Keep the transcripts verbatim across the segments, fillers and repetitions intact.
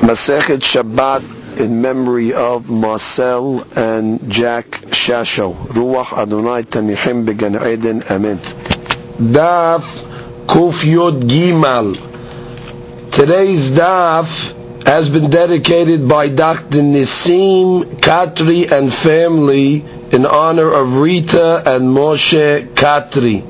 Masechet Shabbat in memory of Marcel and Jack Shasho. Ruach Adonai Tanihim Began Eden. Amen. Daf Kuf Yod Gimal. Today's daf has been dedicated by Doctor Nisim Katri and family in honor of Rita and Moshe Katri.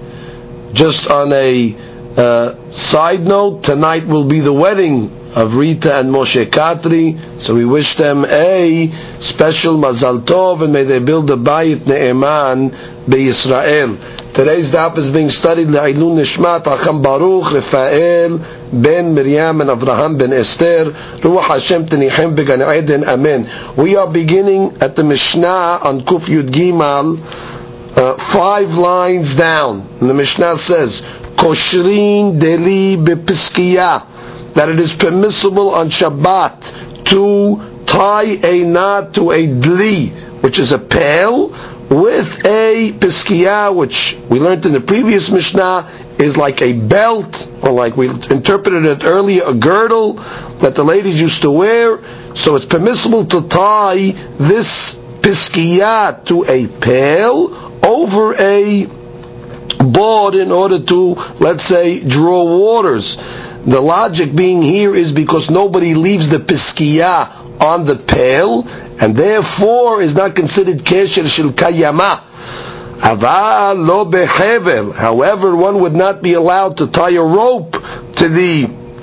Just on a uh, side note, tonight will be the wedding of Rita and Moshe Katri, so we wish them a special Mazal Tov, and may they build a Bayit Ne'eman Be'Yisrael. Today's daf is being studied Le'ilun Nishmat Acham Baruch Rafael ben Miriam and Avraham ben Esther Ruach Hashem Tanihim Began Eden. Amen. We are beginning at the Mishnah on Kuf Yud Gimal, uh, five lines down. And the Mishnah says, Koshrin Deli Bepiskiyah, that it is permissible on Shabbat to tie a knot to a dli, which is a pail, with a piskiyah, which we learned in the previous Mishnah is like a belt, or like we interpreted it earlier, a girdle that the ladies used to wear. So it's permissible to tie this piskiyah to a pail over a board in order to, let's say, draw waters. The logic being here is because nobody leaves the piskiyah on the pail, and therefore is not considered kesher shel kayama. Aval lo behevel. However, one would not be allowed to tie a rope to the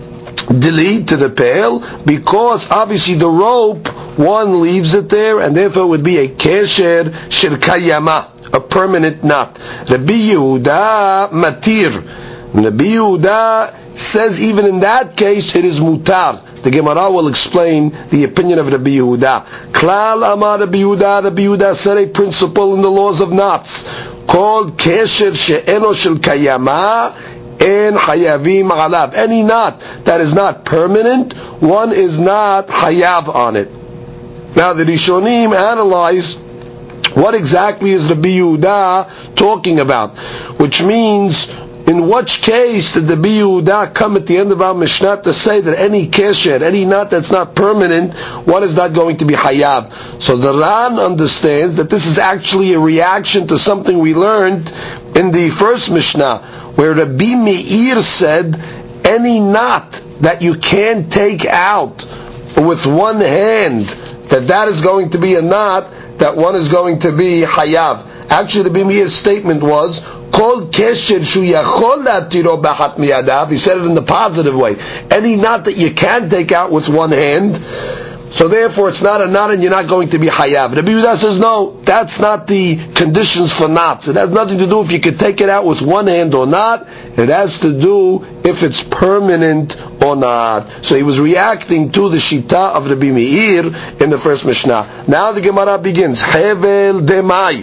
dili, to the pail, because obviously the rope, one leaves it there, and therefore it would be a kesher shel kayama, a permanent knot. Rabbi Yehuda matir. Rabbi Yehuda says even in that case it is mutar. The Gemara will explain the opinion of Rabbi Yehuda. Klal amar Rabbi Yehuda. Rabbi Yehuda said a principle in the laws of knots called kesher she'eno shel kayama en hayavim alav. Any knot that is not permanent, one is not hayav on it. Now the Rishonim analyze what exactly is Rabbi Yehuda talking about, which means, in which case did the Rabbi Yehuda come at the end of our Mishnah to say that any kesher, any knot that's not permanent, one is not going to be hayab? So the Ran understands that this is actually a reaction to something we learned in the first Mishnah, where Rabbi Meir said any knot that you can't take out with one hand, that that is going to be a knot that one is going to be hayab. Actually, Rabbi Meir's statement was, Kol kesher shu yachol latiro b'achat miyadav. He said it in the positive way. Any knot that you can take out with one hand, so therefore it's not a knot and you're not going to be hayav. Rabbi Yehuda says, no, that's not the conditions for knots. It has nothing to do if you can take it out with one hand or not. It has to do if it's permanent or not. So he was reacting to the shita of Rabbi Meir in the first Mishnah. Now the Gemara begins. Hevel demai.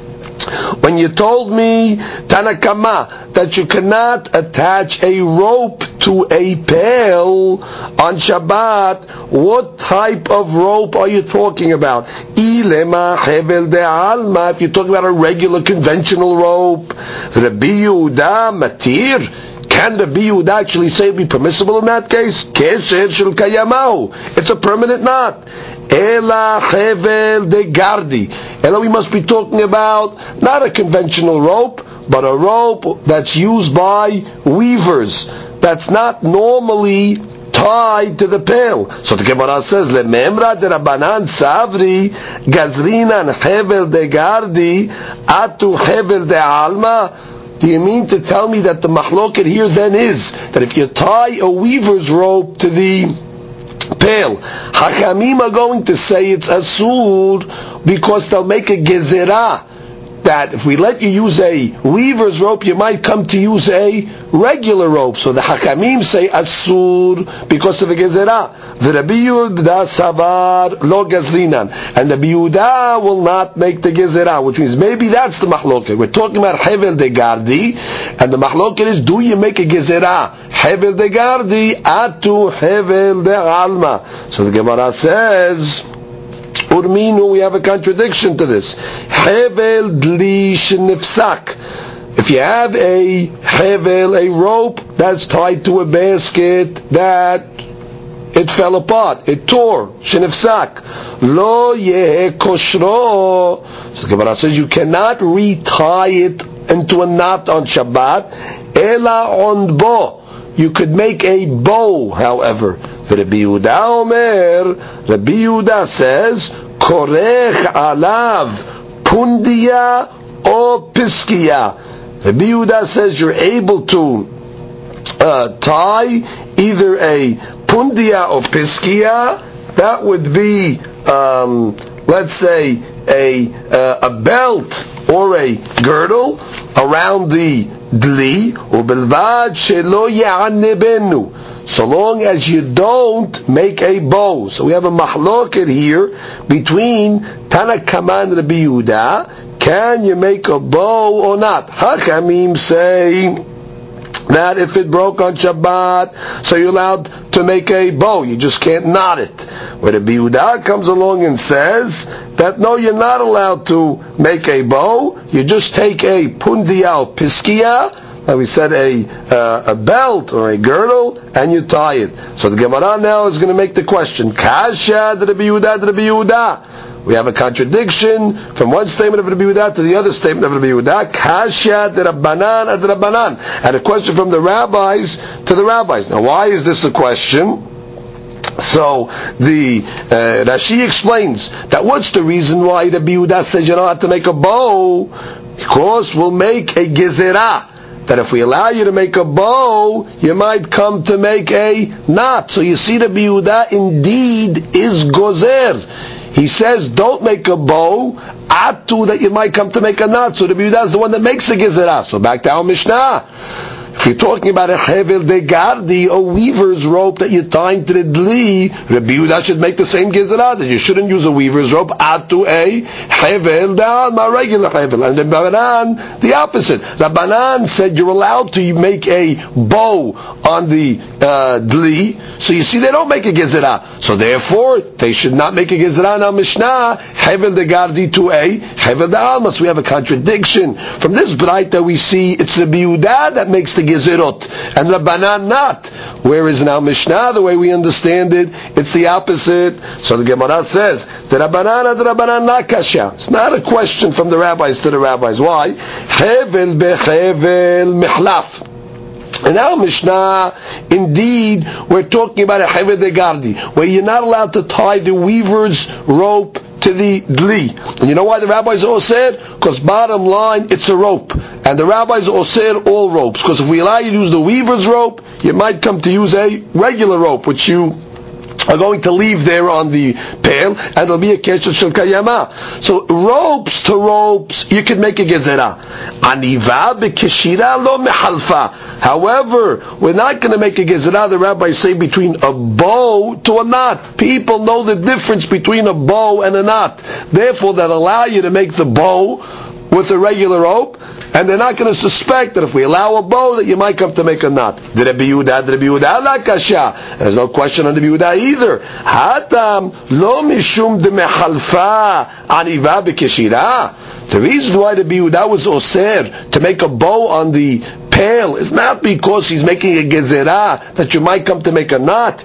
When you told me, Tanakama, that you cannot attach a rope to a pail on Shabbat, what type of rope are you talking about? Ilema hevel de alma, if you're talking about a regular conventional rope. Rabbi Yehuda matir. Can Rabbi Yehuda actually say it be permissible in that case? Kesher shel kayamahu. It's a permanent knot. Ela hevel de gardi. Ela, we must be talking about not a conventional rope, but a rope that's used by weavers, that's not normally tied to the pail. So the Gemara says, Lememra de Rabbanan Savri Gazrinan hevel de gardi atu hevel de alma. Do you mean to tell me that the mahloket here then is that if you tie a weaver's rope to the pail, Hachamim are going to say it's asur because they'll make a gezerah that if we let you use a weaver's rope, you might come to use a regular rope. So the Hachamim say asur because of the gezerah. The Rabbi Yehuda savar lo gazrinan, and the Rabbi Yehuda will not make the gezerah, which means maybe that's the mahloket. We're talking about hevel de gardi, and the mahloket is, do you make a gezerah hevel de gardi atu hevel de alma? So the Gemara says, Urminu, we have a contradiction to this. Hevel dli shenifsak. If you have a hevel, a rope that's tied to a basket that it fell apart, it tore, shenifsak. Lo yeh koshro. So the Gemara says you cannot retie it into a knot on Shabbat. Ela on bo. You could make a bow, however. Rabbi Yehuda Omer, Rabbi Yehuda says, korech alav pundia o piskia. Rabbi Yehuda says you're able to uh, tie either a pundia or piskia. That would be, um, let's say, a uh, a belt or a girdle around the dli, ubelvad shelo ya'anebenu, so long as you don't make a bow. So we have a mahloket here between Tanakama and Rabbi Yehuda. Can you make a bow or not? Hakamim say that if it broke on Shabbat, so you're allowed to make a bow. You just can't knot it. Where Rabbi Yehuda comes along and says that no, you're not allowed to make a bow. You just take a pundia or piskia, like we said, a uh, a belt or a girdle, and you tie it. So the Gemara now is going to make the question: Kasha de Rabbi Yehuda de Rabbi Yehuda. We have a contradiction from one statement of Rabbi Yehuda to the other statement of Rabbi Yehuda. Kasha de Rabbanan ad Rabbanan, and a question from the rabbis to the rabbis. Now, why is this a question? So the uh, Rashi explains that what's the reason why Rabbi Yehuda says you don't have to make a bow? Because we'll make a gezerah, that if we allow you to make a bow, you might come to make a knot. So you see, Rabbi Yehuda indeed is gozer. He says, don't make a bow, atu, that you might come to make a knot. So Rabbi Yehuda is the one that makes a gezerah. So back to our Mishnah. If you're talking about a hevel de gardi, a weaver's rope that you're tying to the dli, Rabbi Yehuda should make the same gezerah, that you shouldn't use a weaver's rope, atu a hevel de alma, regular hevel. And Rabbanan, the opposite. Rabbanan said you're allowed to make a bow on the uh, dli, so you see they don't make a gezerah. So therefore, they should not make a gezerah. Now Mishnah, hevel de gardi to a hevel de alma. So we have a contradiction. From this bright that we see, it's Rabbi Yehuda that makes the gezerot, and Rabbanan not. Whereas now Mishnah, the way we understand it, it's the opposite. So the Gemara says, the Rabbanan ad Rabbanan la kasha. It's not a question from the rabbis to the rabbis. Why? Hevel behevel mihlaf. In our Mishnah, indeed, we're talking about a hevel de gardi, where you're not allowed to tie the weaver's rope to the dli. And you know why the rabbis all said? Because bottom line, it's a rope. And the rabbis all said all ropes. Because if we allow you to use the weaver's rope, you might come to use a regular rope, which you are going to leave there on the pail, and there'll be a kesher shel kayama. So ropes to ropes, you can make a gezerah. Aniva bekeshira lo mehalfa. However, we're not going to make a gezerah, the rabbis say, between a bow to a knot. People know the difference between a bow and a knot. Therefore, that allow you to make the bow with a regular rope, and they're not going to suspect that if we allow a bow that you might come to make a knot. Did Rabbi Yehuda, did Rabbi Yehuda la kasha? There's no question on Rabbi Yehuda either. Hatam lo mishum de mechalfa aniva bekeshira. The reason why Rabbi Yehuda was oser to make a bow on the pail is not because he's making a gezerah that you might come to make a knot.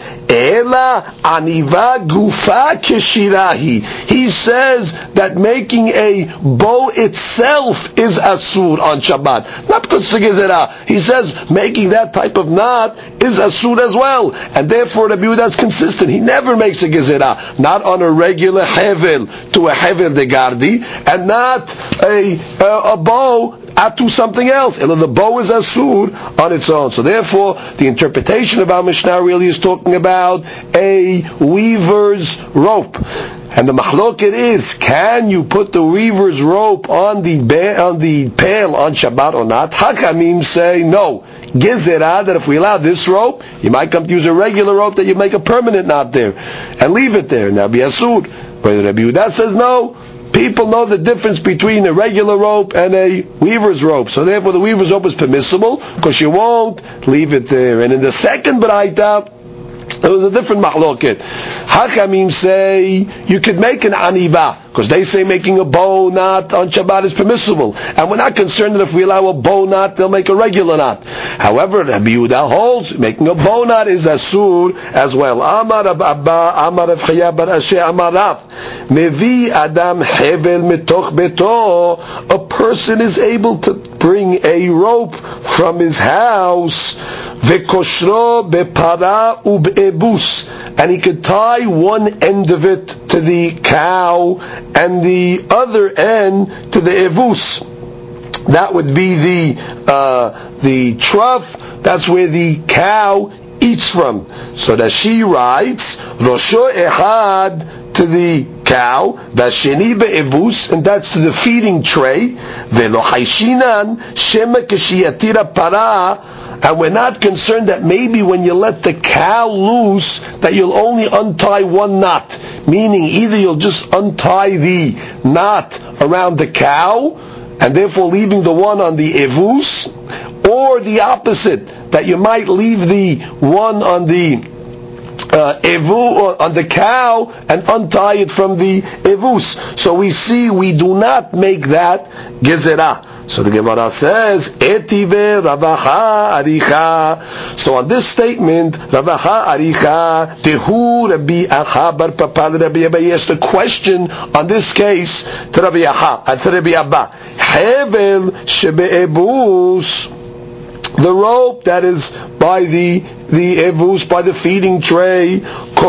Ela aniva gufa keshirahi. He says that making a bow itself is asur on Shabbat, not because it's a gezerah. He says making that type of knot is asur as well, and therefore Rabbi Yehuda is consistent. He never makes a gezerah, not on a regular hevel to a hevel de gardi, and not a a, a bow to something else. And the bow is asur on its own. So therefore, the interpretation of our Mishnah really is talking about a weaver's rope. And the mahloket is, can you put the weaver's rope on the ba- on the pail on Shabbat or not? Hakamim say no. Gezerah, that if we allow this rope, you might come to use a regular rope that you make a permanent knot there and leave it there, and that'll be asur. But Rabbi Yehuda says no. People know the difference between a regular rope and a weaver's rope. So therefore the weaver's rope is permissible because you won't leave it there. And in the second braita, there was a different mahloket. Hakamim say you could make an aniba, because they say making a bow knot on Shabbat is permissible, and we're not concerned that if we allow a bow knot, they'll make a regular knot. However, Rabbi Yehuda holds making a bow knot is asur as well. Amar Rab Abba, Amar Rav Chaya bar Asher, Amar Rav, Mevi Adam Hevel mitoch beto. A person is able to bring a rope from his house, vekoshro bepara ubeebus, and he could tie one end of it to the cow and the other end to the evus. That would be the uh, the trough. That's where the cow eats from. So that she writes Rosho Ehad to the cow, Vasheni be'evus, and that's to the feeding tray. Velo haishinan shema keshiyatira para. And we're not concerned that maybe when you let the cow loose, that you'll only untie one knot. Meaning either you'll just untie the knot around the cow, and therefore leaving the one on the evus, or the opposite, that you might leave the one on the uh, evu, on the cow, and untie it from the evus. So we see we do not make that gezerah. So the Gemara says, Etive Ravaha Aricha. So on this statement, Ravaha Aricha, Tehu Rabbi Aha bar Papa Rabbi Abba, he asked the question on this case to Rabbi Aha, and to Rabbi Abba. Hevel Shebe'ebus, the rope that is by the, the evus, by the feeding tray,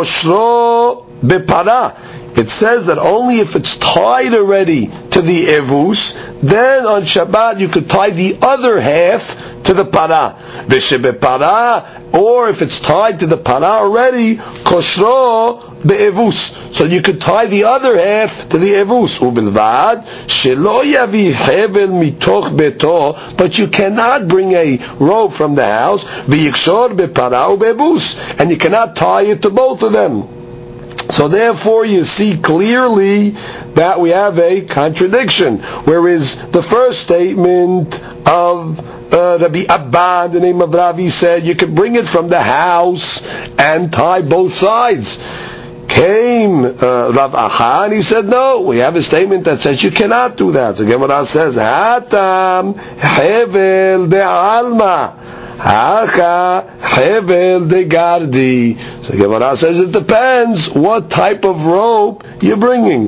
Koshro Bepara. It says that only if it's tied already to the evus, then on Shabbat you could tie the other half to the para. V'shebe para, or if it's tied to the para already, koshro be'evus. So you could tie the other half to the evus. Ubilvad shelo yavi hevel mitoch beto, but you cannot bring a rope from the house. V'yikshor be'para u'be'evus, and you cannot tie it to both of them. So therefore you see clearly that we have a contradiction. Whereas the first statement of uh, Rabbi Abba, in the name of Ravi, said you could bring it from the house and tie both sides. Came uh, Rav Aha, and he said no, we have a statement that says you cannot do that. So Gemara says, Hatam hevel de alma. Haka hevel de gardi. So Gemara says it depends what type of rope you're bringing.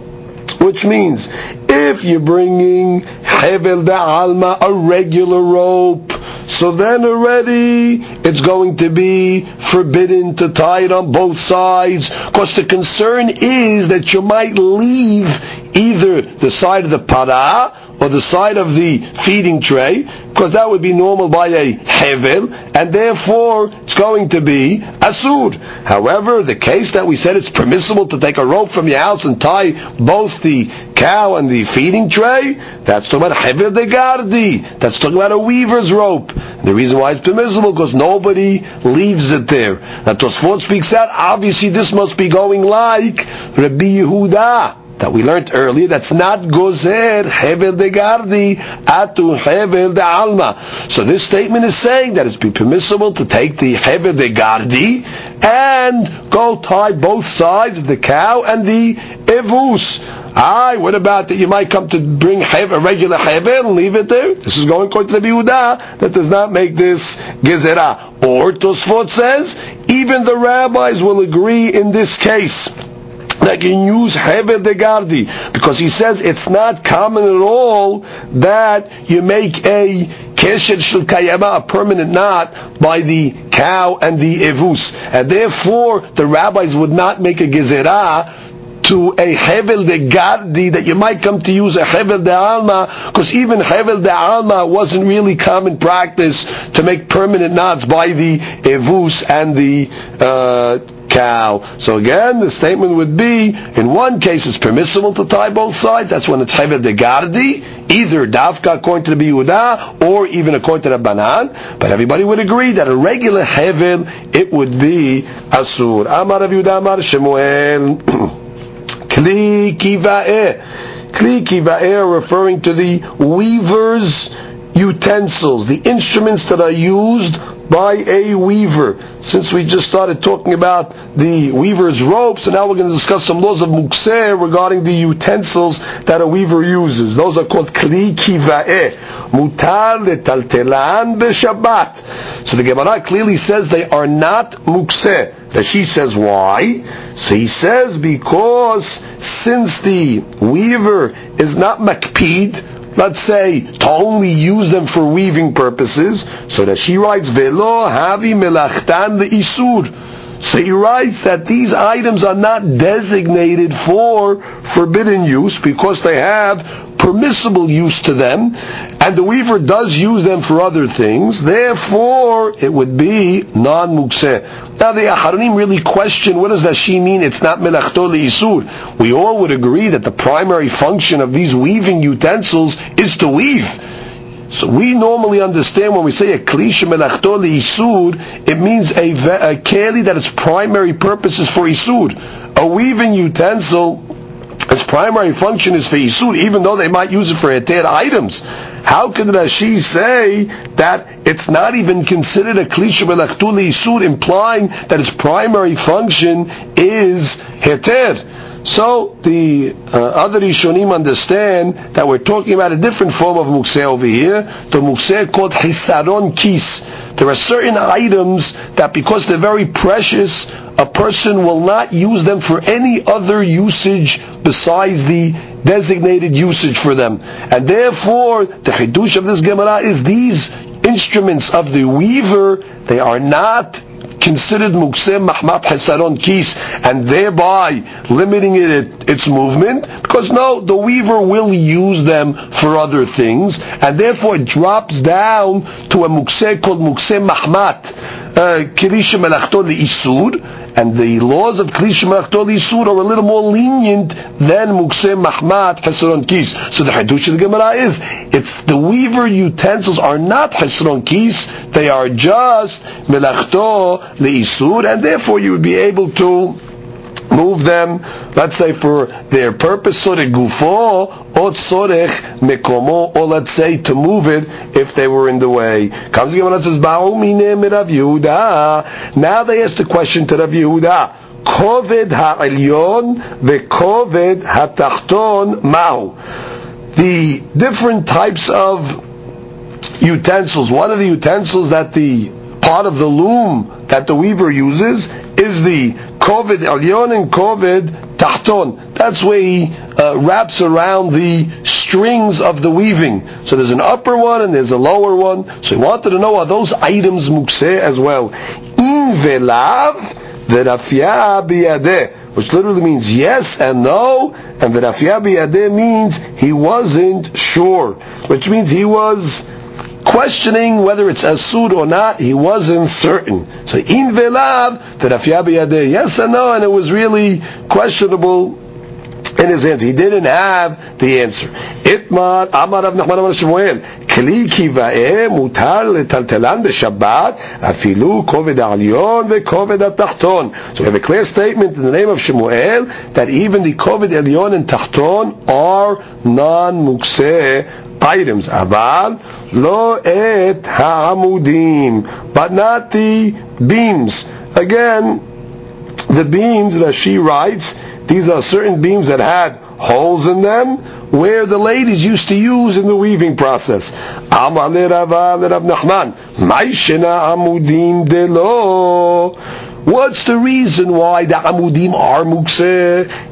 Which means, if you're bringing hevel de alma, a regular rope, so then already it's going to be forbidden to tie it on both sides, because the concern is that you might leave either the side of the para or the side of the feeding tray, because that would be normal by a hevel, and therefore it's going to be asur. However, the case that we said it's permissible to take a rope from your house and tie both the cow and the feeding tray, that's talking about hevel de gardi. That's talking about a weaver's rope. The reason why it's permissible, because nobody leaves it there. Now Tosfot speaks out, obviously this must be going like Rabbi Yehuda, that we learned earlier, that's not gozer hevel de gardi atu hevel de alma. So this statement is saying that it's be permissible to take the hevel de gardi and go tie both sides of the cow and the evus. Aye, what about that you might come to bring hevel, a regular hevel and leave it there? This is going according to Rabbi Yehuda, that does not make this gezerah. Or Tosfot says, even the rabbis will agree in this case that you can use hevel de gardi, because he says it's not common at all that you make a kesher shel kayama, a permanent knot, by the cow and the evus, and therefore the rabbis would not make a gezerah to a hevel de gardi that you might come to use a hevel de alma, because even hevel de alma wasn't really common practice to make permanent knots by the evus and the uh, cow. So again, the statement would be, in one case it's permissible to tie both sides, that's when it's hevel de gardi, either dafka according to the Yehuda, or even according to the Banan, but everybody would agree that a regular hevel, it would be asur. Amar Rav Yehuda Amar Shemuel, Kli kiva'eh. Kli kiva'eh, referring to the weaver's utensils, the instruments that are used by a weaver. Since we just started talking about the weaver's rope, so now we're going to discuss some laws of mukseh regarding the utensils that a weaver uses. Those are called kli kiva'eh. Mutar letaltelan b'shabbat. So the Gemara clearly says they are not mukseh. That she says why? So he says because since the weaver is not makpid, let's say to only use them for weaving purposes, so that she writes velo havi melachtan leisur. So he writes that these items are not designated for forbidden use because they have permissible use to them, and the weaver does use them for other things. Therefore, it would be non-mukseh. Now the Aharonim really question, what does that she mean? It's not melachto leisur. We all would agree that the primary function of these weaving utensils is to weave. So we normally understand when we say a kli shemelachto leisur, it means a, a keli that its primary purpose is for isur. A weaving utensil, its primary function is for isur, even though they might use it for heter items. How can Rashi say that it's not even considered a kli shemelachto leisur, implying that its primary function is heter? So the uh, other Rishonim understand that we're talking about a different form of mukseh over here, the mukseh called hisaron kis. There are certain items that because they're very precious, a person will not use them for any other usage besides the designated usage for them. And therefore, the chidush of this Gemara is these instruments of the weaver, they are not considered mukseh mahmat hisaron kis, and thereby limiting it its movement, because no, the weaver will use them for other things, and therefore it drops down to a mukseh called mukseh mahmat kli shemelachto leisur, and the laws of kli shemelachto leisur are a little more lenient than mukseh mahmat hisaron kis. So the hadush of the Gemara is, it's the weaver utensils are not hisaron kis, they are just melachto leisur, and therefore you would be able to move them, let's say for their purpose, sorech gufo, or sorech mekomo, or let's say to move it if they were in the way. Comes the Gemara and says, Ba'u mineh Rav Yehuda. Now they ask the question to Rav Yehuda, koved ha'elyon vekoved ha'tachton ma'u. The different types of utensils, one of the utensils that the part of the loom that the weaver uses is the koved elyon and koved tachton. That's where he uh, wraps around the strings of the weaving. So there's an upper one and there's a lower one. So he wanted to know, are those items mukseh as well? In velav v'rafia biyadeh, which literally means yes and no, and v'rafia biyadeh means he wasn't sure, which means he was questioning whether it's asur or not. He wasn't certain. So in velav v'rafia biyadeh, yes and no, and it was really questionable in his answer. He didn't have the answer. Itmar Amar Rav Nachman Amar Shmuel kli kiva'eh mutar letaltelan b'shabbat afilu koved ha'elyon vekoved ha'tachton. So we have a clear statement in the name of Shmuel that even the koved elyon and tachton are non-mukseh items. Aval lo et ha'amudim, but not the beams. Again, the beams, Rashi writes, these are certain beams that had holes in them, where the ladies used to use in the weaving process. Amar le Rava le Rav Nachman, Ma'ishena amudim delo. What's the reason why the amudim are mukseh?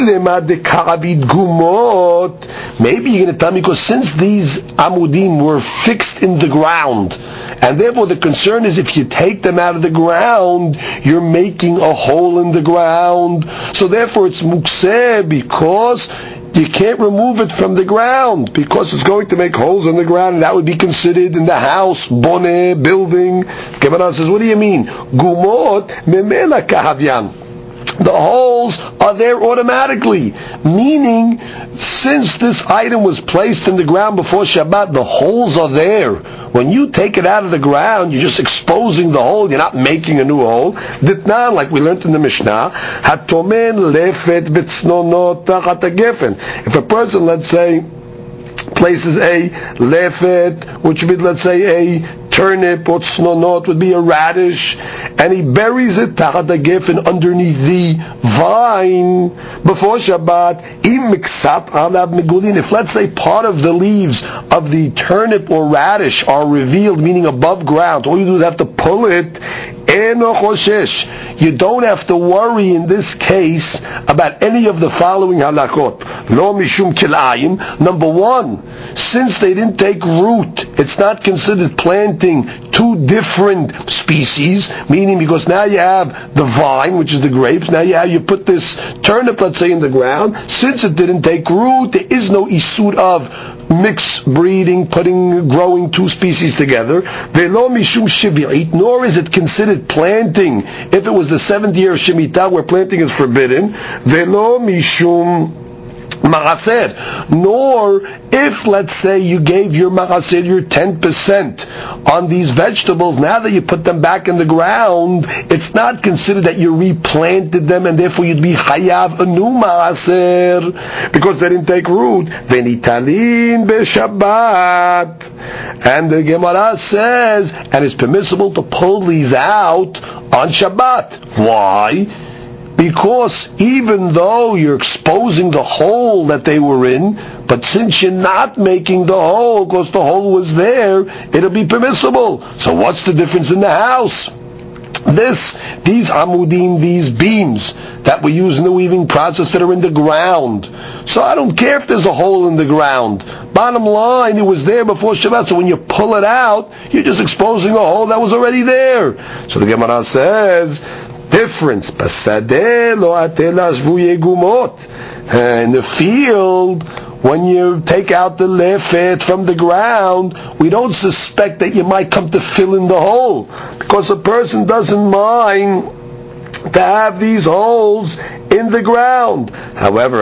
Maybe you're going to tell me, because since these amudim were fixed in the ground, and therefore the concern is if you take them out of the ground, you're making a hole in the ground. So therefore it's mukseh because you can't remove it from the ground, because it's going to make holes in the ground, and that would be considered in the house, boneh, building. Gemara says, what do you mean? Gumot memela kahavyan. The holes are there automatically, meaning since this item was placed in the ground before Shabbat, the holes are there. When you take it out of the ground, you're just exposing the hole, you're not making a new hole. Ditnan, like we learned in the Mishnah, hatomen lefet v'tznonot tachat hagefen. If a person, let's say, places a lefet, which would be, let's say, a turnip or tznonot would be a radish, and he buries it tachat hagefen underneath the vine before Shabbat. If let's say part of the leaves of the turnip or radish are revealed, meaning above ground, all you do is have to pull it. You don't have to worry in this case about any of the following halachot. Lo mishum kilayim. Number one, since they didn't take root, it's not considered planting two different species, meaning because now you have the vine, which is the grapes, now you have, you put this turnip, let's say, in the ground. Since it didn't take root, there is no isur of mix breeding, putting, growing two species together. Velo mishum shivi'it, nor is it considered planting if it was the seventh year of Shemitah where planting is forbidden. Velo mishum ma'aser, nor if, let's say, you gave your ma'aser, your ten percent on these vegetables, now that you put them back in the ground, it's not considered that you replanted them, and therefore you'd be hayav a new ma'aser, because they didn't take root. V'nitalin b'Shabbat. And the Gemara says, and it's permissible to pull these out on Shabbat. Why? Because even though you're exposing the hole that they were in, but since you're not making the hole, because the hole was there, it'll be permissible. So what's the difference in the house? This, these amudim, these beams that we use in the weaving process that are in the ground. So I don't care if there's a hole in the ground. Bottom line, it was there before Shabbat. So when you pull it out, you're just exposing a hole that was already there. So the Gemara says, difference. In the field, when you take out the lefet from the ground, we don't suspect that you might come to fill in the hole, because a person doesn't mind to have these holes in the ground. However,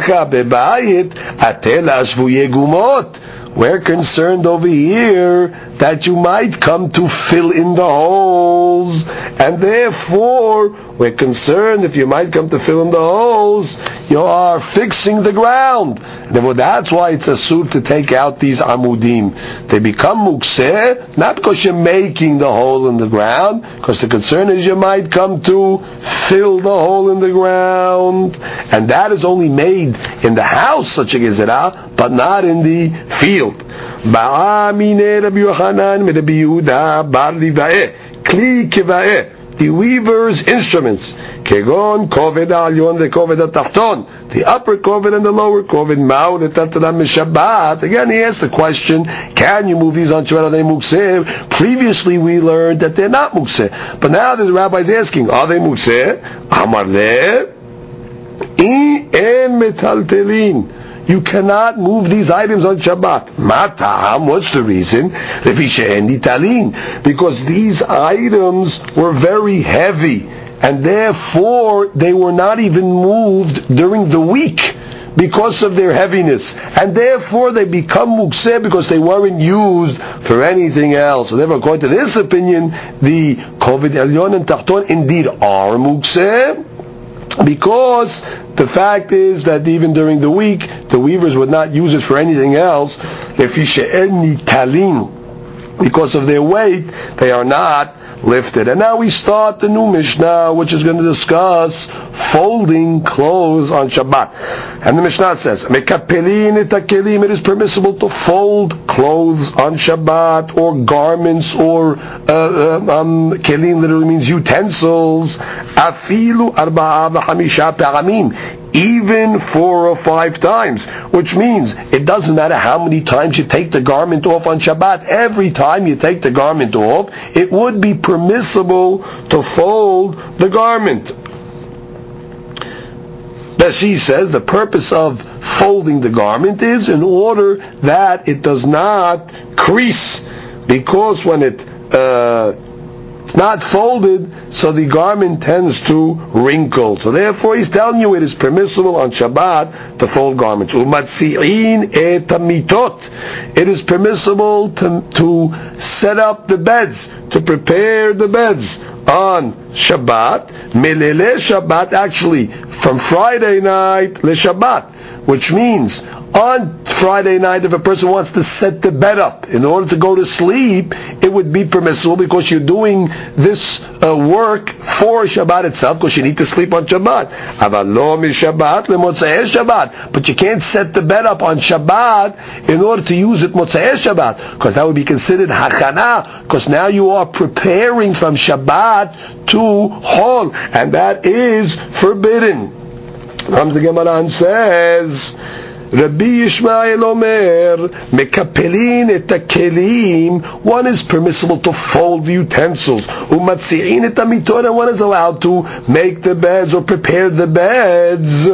we're concerned over here that you might come to fill in the holes, and therefore we're concerned if you might come to fill in the holes, you are fixing the ground. Therefore, that's why it's asur to take out these amudim. They become mukseh, not because you're making the hole in the ground, because the concern is you might come to fill the hole in the ground, and that is only made in the house, such a gezerah, but not in the field. The weaver's instruments, kegon koved alyon the koved atachton, the upper koved and the lower koved, ma'u netatadam mishabbat. Again, he asked the question: can you move these on Shabbat? Are they mukseh? Previously, we learned that they're not mukseh, but now the rabbi is asking: are they mukseh? Amar le, I en metaltelin. You cannot move these items on Shabbat. Matam, what's the reason? Because these items were very heavy, and therefore they were not even moved during the week because of their heaviness, and therefore they become mukseh because they weren't used for anything else. So therefore, according to this opinion, the koved elyon and tachton indeed are mukseh, because the fact is that even during the week, the weavers would not use it for anything else. Because of their weight, they are not lifted. And now we start the new Mishnah, which is going to discuss folding clothes on Shabbat. And the Mishnah says, it is permissible to fold clothes on Shabbat, or garments, or uh, um, kelim literally means utensils, afilu arba'a v'chamisha pa'amim, even four or five times, which means it doesn't matter how many times you take the garment off on Shabbat. Every time you take the garment off, it would be permissible to fold the garment. Rashi says the purpose of folding the garment is in order that it does not crease, because when it uh, it's not folded, so the garment tends to wrinkle. So therefore he's telling you it is permissible on Shabbat to fold garments. Umatzi'in et mitot. It is permissible to, to set up the beds, to prepare the beds on Shabbat. Melele Shabbat, actually from Friday night le Shabbat, which means On Friday night, if a person wants to set the bed up in order to go to sleep, it would be permissible because you're doing this uh, work for Shabbat itself, because you need to sleep on Shabbat. Aval lo mishabbat lemotzei Shabbat. But you can't set the bed up on Shabbat in order to use it motzei Shabbat, because that would be considered hachana, because now you are preparing from Shabbat to Chol, and that is forbidden. Comes the Gemara and says, Rabbi Yishmael Omer, mekapelin et hakelim, one is permissible to fold the utensils, umatzi'in et hamitot, and one is allowed to make the beds or prepare the beds,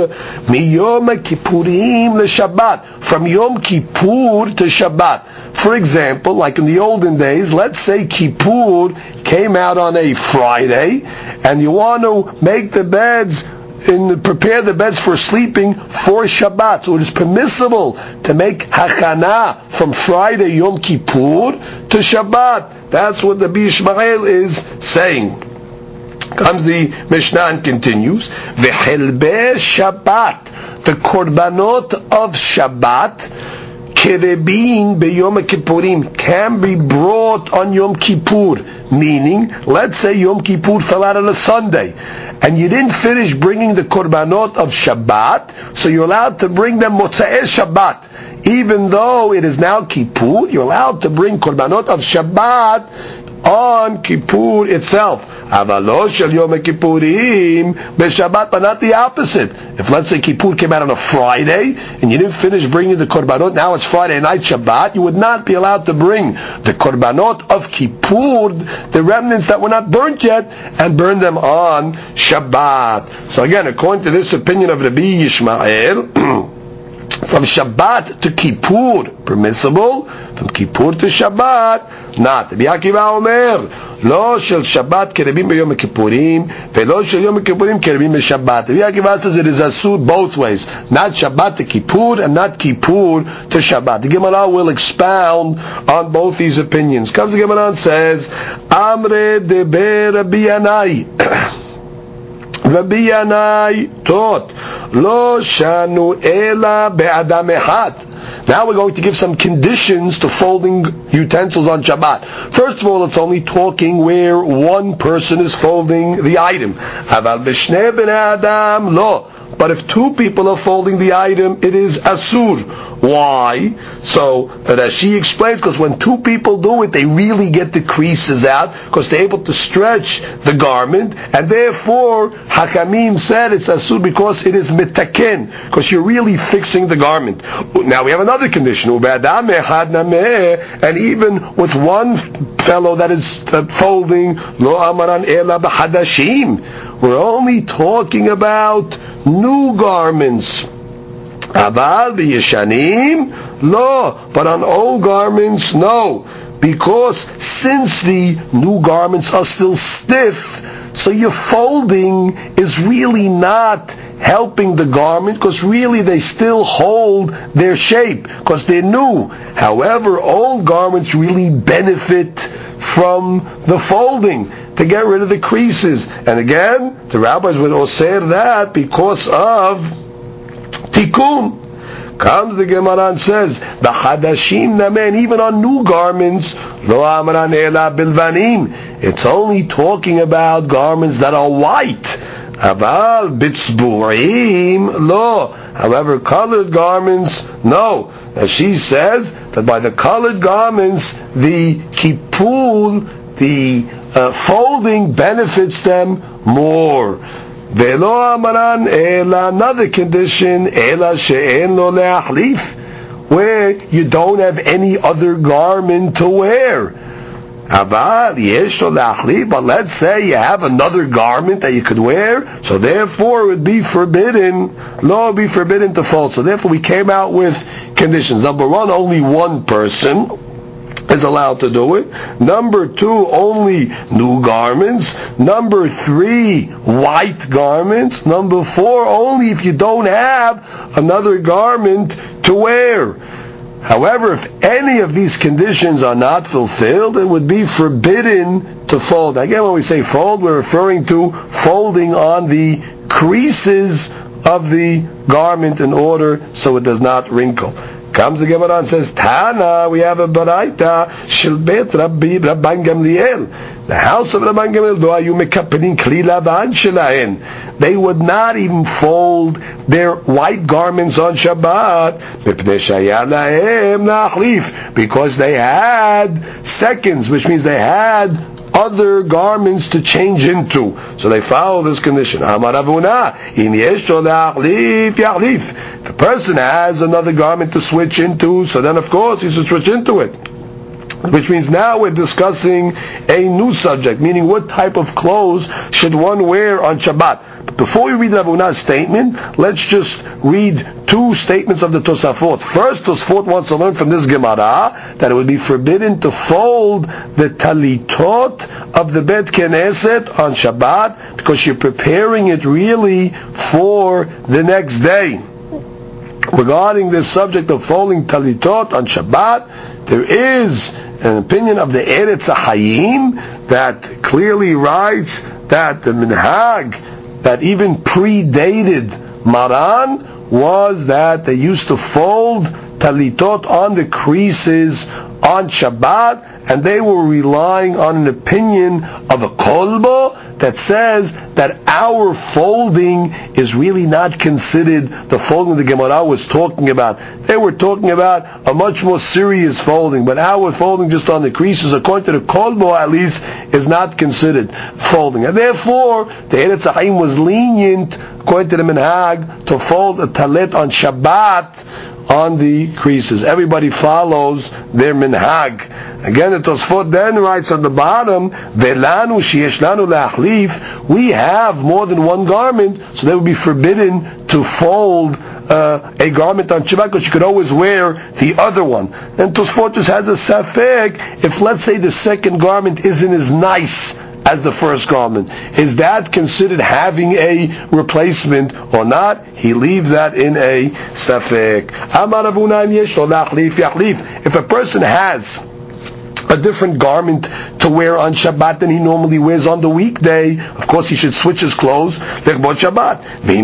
miyom kippurim leShabbat, from Yom Kippur to Shabbat. For example, like in the olden days, let's say Kippur came out on a Friday, and you want to make the beds and prepare the beds for sleeping for Shabbat. So it is permissible to make hachana from Friday Yom Kippur to Shabbat. That's what the Bishmael is saying. Comes the Mishnah and continues, V'helbe Shabbat, the korbanot of Shabbat, kerebin beyom kippurim, can be brought on Yom Kippur. Meaning, let's say Yom Kippur fell out on a Sunday, and you didn't finish bringing the korbanot of Shabbat, so you're allowed to bring them Motzei Shabbat. Even though it is now Kippur, you're allowed to bring korbanot of Shabbat on Kippur itself. Avalo shel Yom Kippurim b'Shabbat, but not the opposite. If let's say Kippur came out on a Friday and you didn't finish bringing the korbanot, now it's Friday night Shabbat, you would not be allowed to bring the korbanot of Kippur, the remnants that were not burnt yet, and burn them on Shabbat. So again, according to this opinion of Rabbi Yishmael, from Shabbat to Kippur permissible, from Kippur to Shabbat not. Rabbi Akiva Omer, לא של שבת כרבים ביום הכיפורים, ולא של יום הכיפורים כרבים בשבת. Rabbi Akiva says it is asur both ways, not Shabbat to Kippur and not Kippur to Shabbat. The Gemara will expound on both these opinions. Comes the Gemara and says, Amre deber Rabbi Yanai. Rabbi Yanai taught, Lo shanu ela be'adam echad. Now we're going to give some conditions to folding utensils on Shabbat. First of all, it's only talking where one person is folding the item. Aval b'shnei b'nei adam lo. But if two people are folding the item, it is asur. Why? So Rashi explains, because when two people do it, they really get the creases out, because they're able to stretch the garment, and therefore Hakamim said it's asur because it is mitaken, because you're really fixing the garment. Now we have another condition, and even with one fellow that is folding, lo amaran ela b'hadashim, we're only talking about new garments. Aval b'yeshanim, lo, but on old garments, no. Because since the new garments are still stiff, so your folding is really not helping the garment, because really they still hold their shape, because they're new. However, old garments really benefit from the folding to get rid of the creases. And again, the rabbis would osir that because of tikkun. Comes the Gemara and says, the hadashim namen, even on new garments, lo amran ela bilvanim. It's only talking about garments that are white. Aval bitzburim lo. However, colored garments, no. As she says that by the colored garments, the kippur, the uh, folding benefits them more. Velo amaran ela, another condition, ela she'en lo le'achlif, where you don't have any other garment to wear. Aval yesh lo le'achlif, but let's say you have another garment that you could wear, so therefore it would be forbidden, lo would be forbidden to fold. So therefore we came out with conditions. Number one, only one person is allowed to do it. Number two, only new garments. Number three, white garments. Number four, only if you don't have another garment to wear. However, if any of these conditions are not fulfilled, it would be forbidden to fold. Again, when we say fold, we're referring to folding on the creases of the garment in order so it does not wrinkle. Comes the Gemara and says, Tana, we have a baraita, Shel Bet Rabbi Rabban Gamliel. The house of Rabban Gamliel, do ayu mekapenin kli lavan shelahen. They would not even fold their white garments on Shabbat, mipnei shaya lahem nachlif, because they had seconds, which means they had other garments to change into. So they follow this condition. Amar Avuna, im yesh lo la'achlif ya'chlif. If a person has another garment to switch into, so then of course he should switch into it. Which means now we're discussing a new subject, meaning what type of clothes should one wear on Shabbat. But before we read Rav Huna's statement, let's just read two statements of the Tosafot. First, Tosafot wants to learn from this Gemara that it would be forbidden to fold the talitot of the Bet Knesset on Shabbat because you're preparing it really for the next day. Regarding this subject of folding talitot on Shabbat, there is an opinion of the Eretz HaChaim that clearly writes that the minhag that even predated Maran was that they used to fold talitot on the creases on Shabbat, and they were relying on an opinion of a kolbo that says that our folding is really not considered the folding the Gemara was talking about. They were talking about a much more serious folding, but our folding just on the creases, according to the kolbo at least, is not considered folding. And therefore, the Eretz HaChaim was lenient, according to the minhag, to fold a talit on Shabbat on the creases. Everybody follows their minhag. Again, the Tosfot then writes on the bottom, "Velanu sheyesh lanu le'achlif." We have more than one garment, so they would be forbidden to fold uh, a garment on Shabbat because you could always wear the other one. And Tosfot just has a safek. If let's say the second garment isn't as nice as the first garment, is that considered having a replacement or not? He leaves that in a safek. Amar Rav Huna yesh lo la'achlif yachlif. If a person has a different garment to wear on Shabbat than he normally wears on the weekday, of course he should switch his clothes lechbot Shabbat.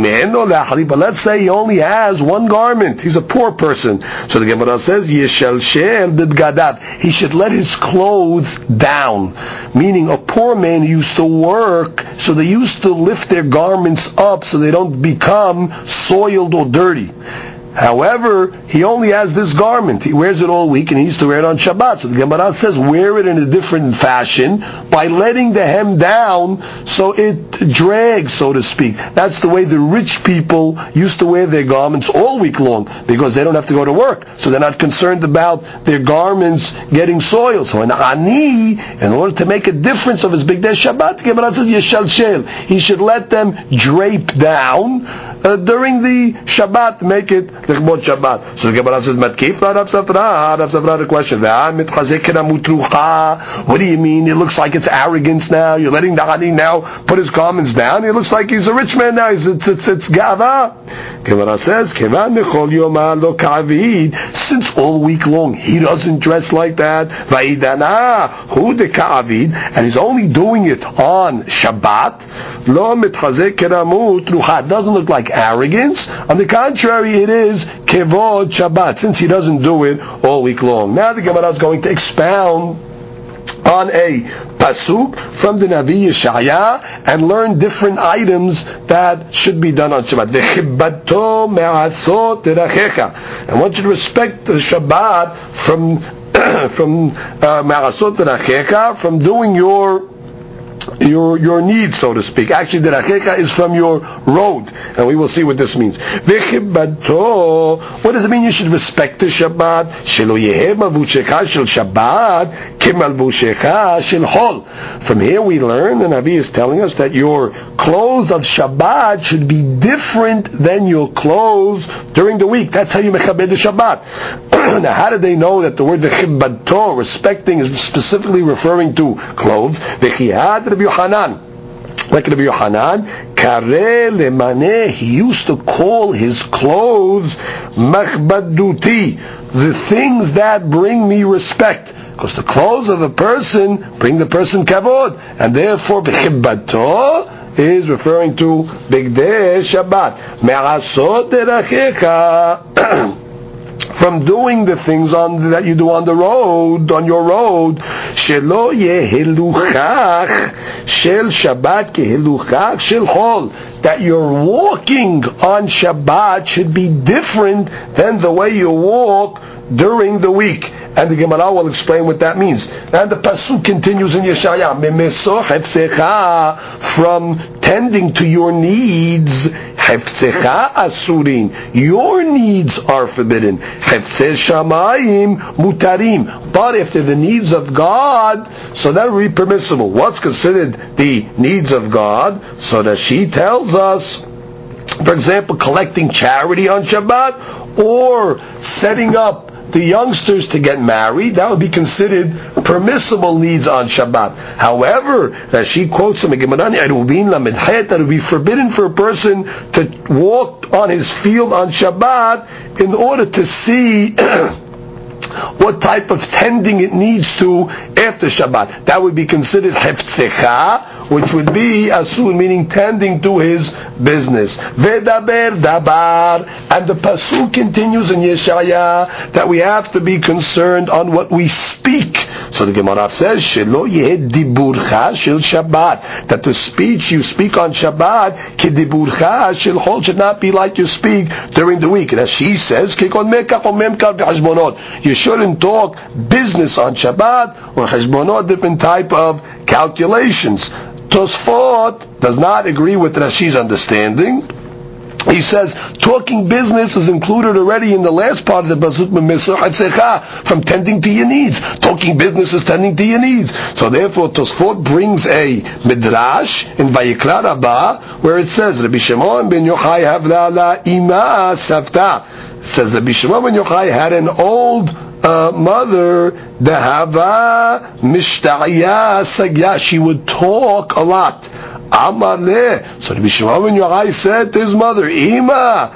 But let's say he only has one garment. He's a poor person. So the Gemara says, Yeshalshel b'bgadav. He should let his clothes down. Meaning a poor man used to work, so they used to lift their garments up so they don't become soiled or dirty. However, he only has this garment. He wears it all week and he used to wear it on Shabbat. So the Gemara says wear it in a different fashion by letting the hem down so it drags, so to speak. That's the way the rich people used to wear their garments all week long because they don't have to go to work. So they're not concerned about their garments getting soiled. So an ani, in order to make a difference of his bigdei Shabbat, the Gemara says yeshalshel. He should let them drape down uh, during the Shabbat to make it Lechbot Shabbat. So the Gemara says, Matkif la Rav Safra. Rav Safra the question. What do you mean? It looks like it's arrogance now. You're letting the Ani now put his garments down. It looks like he's a rich man now. It's, it's, it's, it's Gava. Gemara says, since all week long he doesn't dress like that, and he's only doing it on Shabbat, it doesn't look like arrogance. On the contrary, it is kevod Shabbat, since he doesn't do it all week long. Now the Gemara is going to expound on a pasuk from the Navi Yeshaya and learn different items that should be done on Shabbat. And one should respect the Shabbat from from ma'asot derachecha, from doing your your your needs, so to speak. Actually, the derachecha is from your road, and we will see what this means. What does it mean? You should respect the Shabbat. Shelo yeheh malbushecha shel Shabbat kemalbushecha shel Chol. From here we learn, the Navi is telling us that your clothes of Shabbat should be different than your clothes during the week. That's how you mechabed the Shabbat. Now, how did they know that the word v'chibato, respecting, is specifically referring to clothes? V'chiyad Rabbi Yochanan. Like Rabbi Yochanan, Kare lemane, he used to call his clothes machbaduti, the things that bring me respect. Because the clothes of a person bring the person kavod, and therefore v'chibato is referring to Bigdei Shabbat. Me'asot derachecha, from doing the things on that you do on the road, on your road, shelo yehiluchach shel Shabbat kehiluchach shel Chol, that your walking on Shabbat should be different than the way you walk during the week. And the Gemara will explain what that means. And the pasuk continues in Yeshaya, memeso hefsecha, from tending to your needs, hefsecha asurin, your needs are forbidden. Hefse shamayim mutarim, but if they're the needs of God, so that would be permissible. What's considered the needs of God? So that she tells us, for example, collecting charity on Shabbat, or setting up the youngsters to get married, that would be considered permissible needs on Shabbat. However, as she quotes from the Gemara, that it would be forbidden for a person to walk on his field on Shabbat in order to see what type of tending it needs to after Shabbat. That would be considered hefzecha, which would be asur, meaning tending to his business. Vedaber dabar, and the pasuk continues in Yeshaya that we have to be concerned on what we speak. So the Gemara says, Shelo yeh diburcha shel Shabbat, that the speech you speak on Shabbat, ki diburcha shel Chol, should not be like you speak during the week. And as she says, kikon mekach o memkar v'hashbonot, you shouldn't talk business on Shabbat or hashbonot, different type of calculations. Tosfot does not agree with Rashi's understanding. He says talking business is included already in the last part of the pasuk, from tending to your needs. Talking business is tending to your needs. So therefore, Tosfot brings a midrash in Vayikra Rabbah where it says, Rabbi Shimon ben Yochai havla la ima savta. Says Rabbi Shimon ben Yochai had an old uh, mother, dehava mishtaya sagya. She would talk a lot. Amar le. So Rabbi Shimon ben Yochai said to his mother, Ima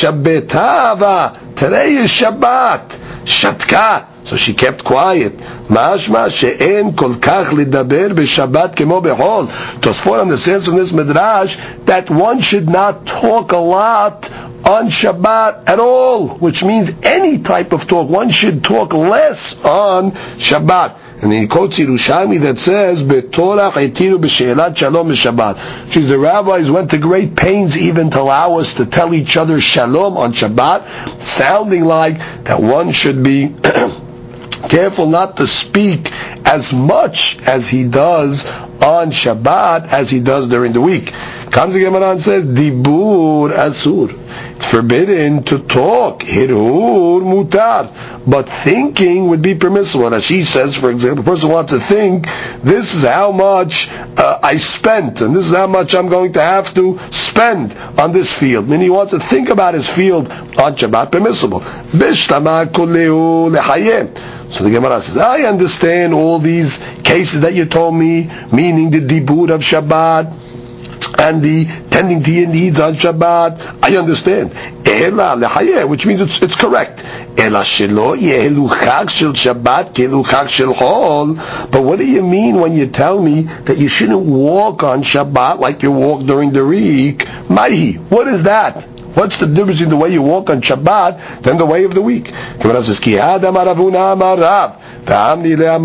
shabbetava. Today is Shabbat. Shatka. So she kept quiet. Mashma she'en kol kach lidaber b'Shabbat kemo b'chol. Tosfot understands from this midrash that one should not talk a lot on Shabbat at all, which means any type of talk. One should talk less on Shabbat. And he quotes Yerushalmi that says, "Betorach etiru b'she'elat shalom b'Shabbat." Which is, the rabbis went to great pains even to allow us to tell each other shalom on Shabbat, sounding like that one should be careful not to speak as much as he does on Shabbat as he does during the week. Comes the Gemara and says, Dibur asur. It's forbidden to talk. Hirur mutar. But thinking would be permissible. And as she says, for example, a person wants to think, this is how much uh, I spent, and this is how much I'm going to have to spend on this field. Meaning he wants to think about his field on Shabbat, permissible. Bishtama kuleu lehayem. So the Gemara says, I understand all these cases that you told me, meaning the dibur of Shabbat, and the tending to your needs on Shabbat. I understand. Ela lehayeh, which means it's it's correct. Ela shelo yeheluchak shel Shabbat keluchak shel Chol. But what do you mean when you tell me that you shouldn't walk on Shabbat like you walk during the week? Mahi, what is that? What's the difference in the way you walk on Shabbat than the way of the week? Gemara says, Ki hadam aravuna amarav. If a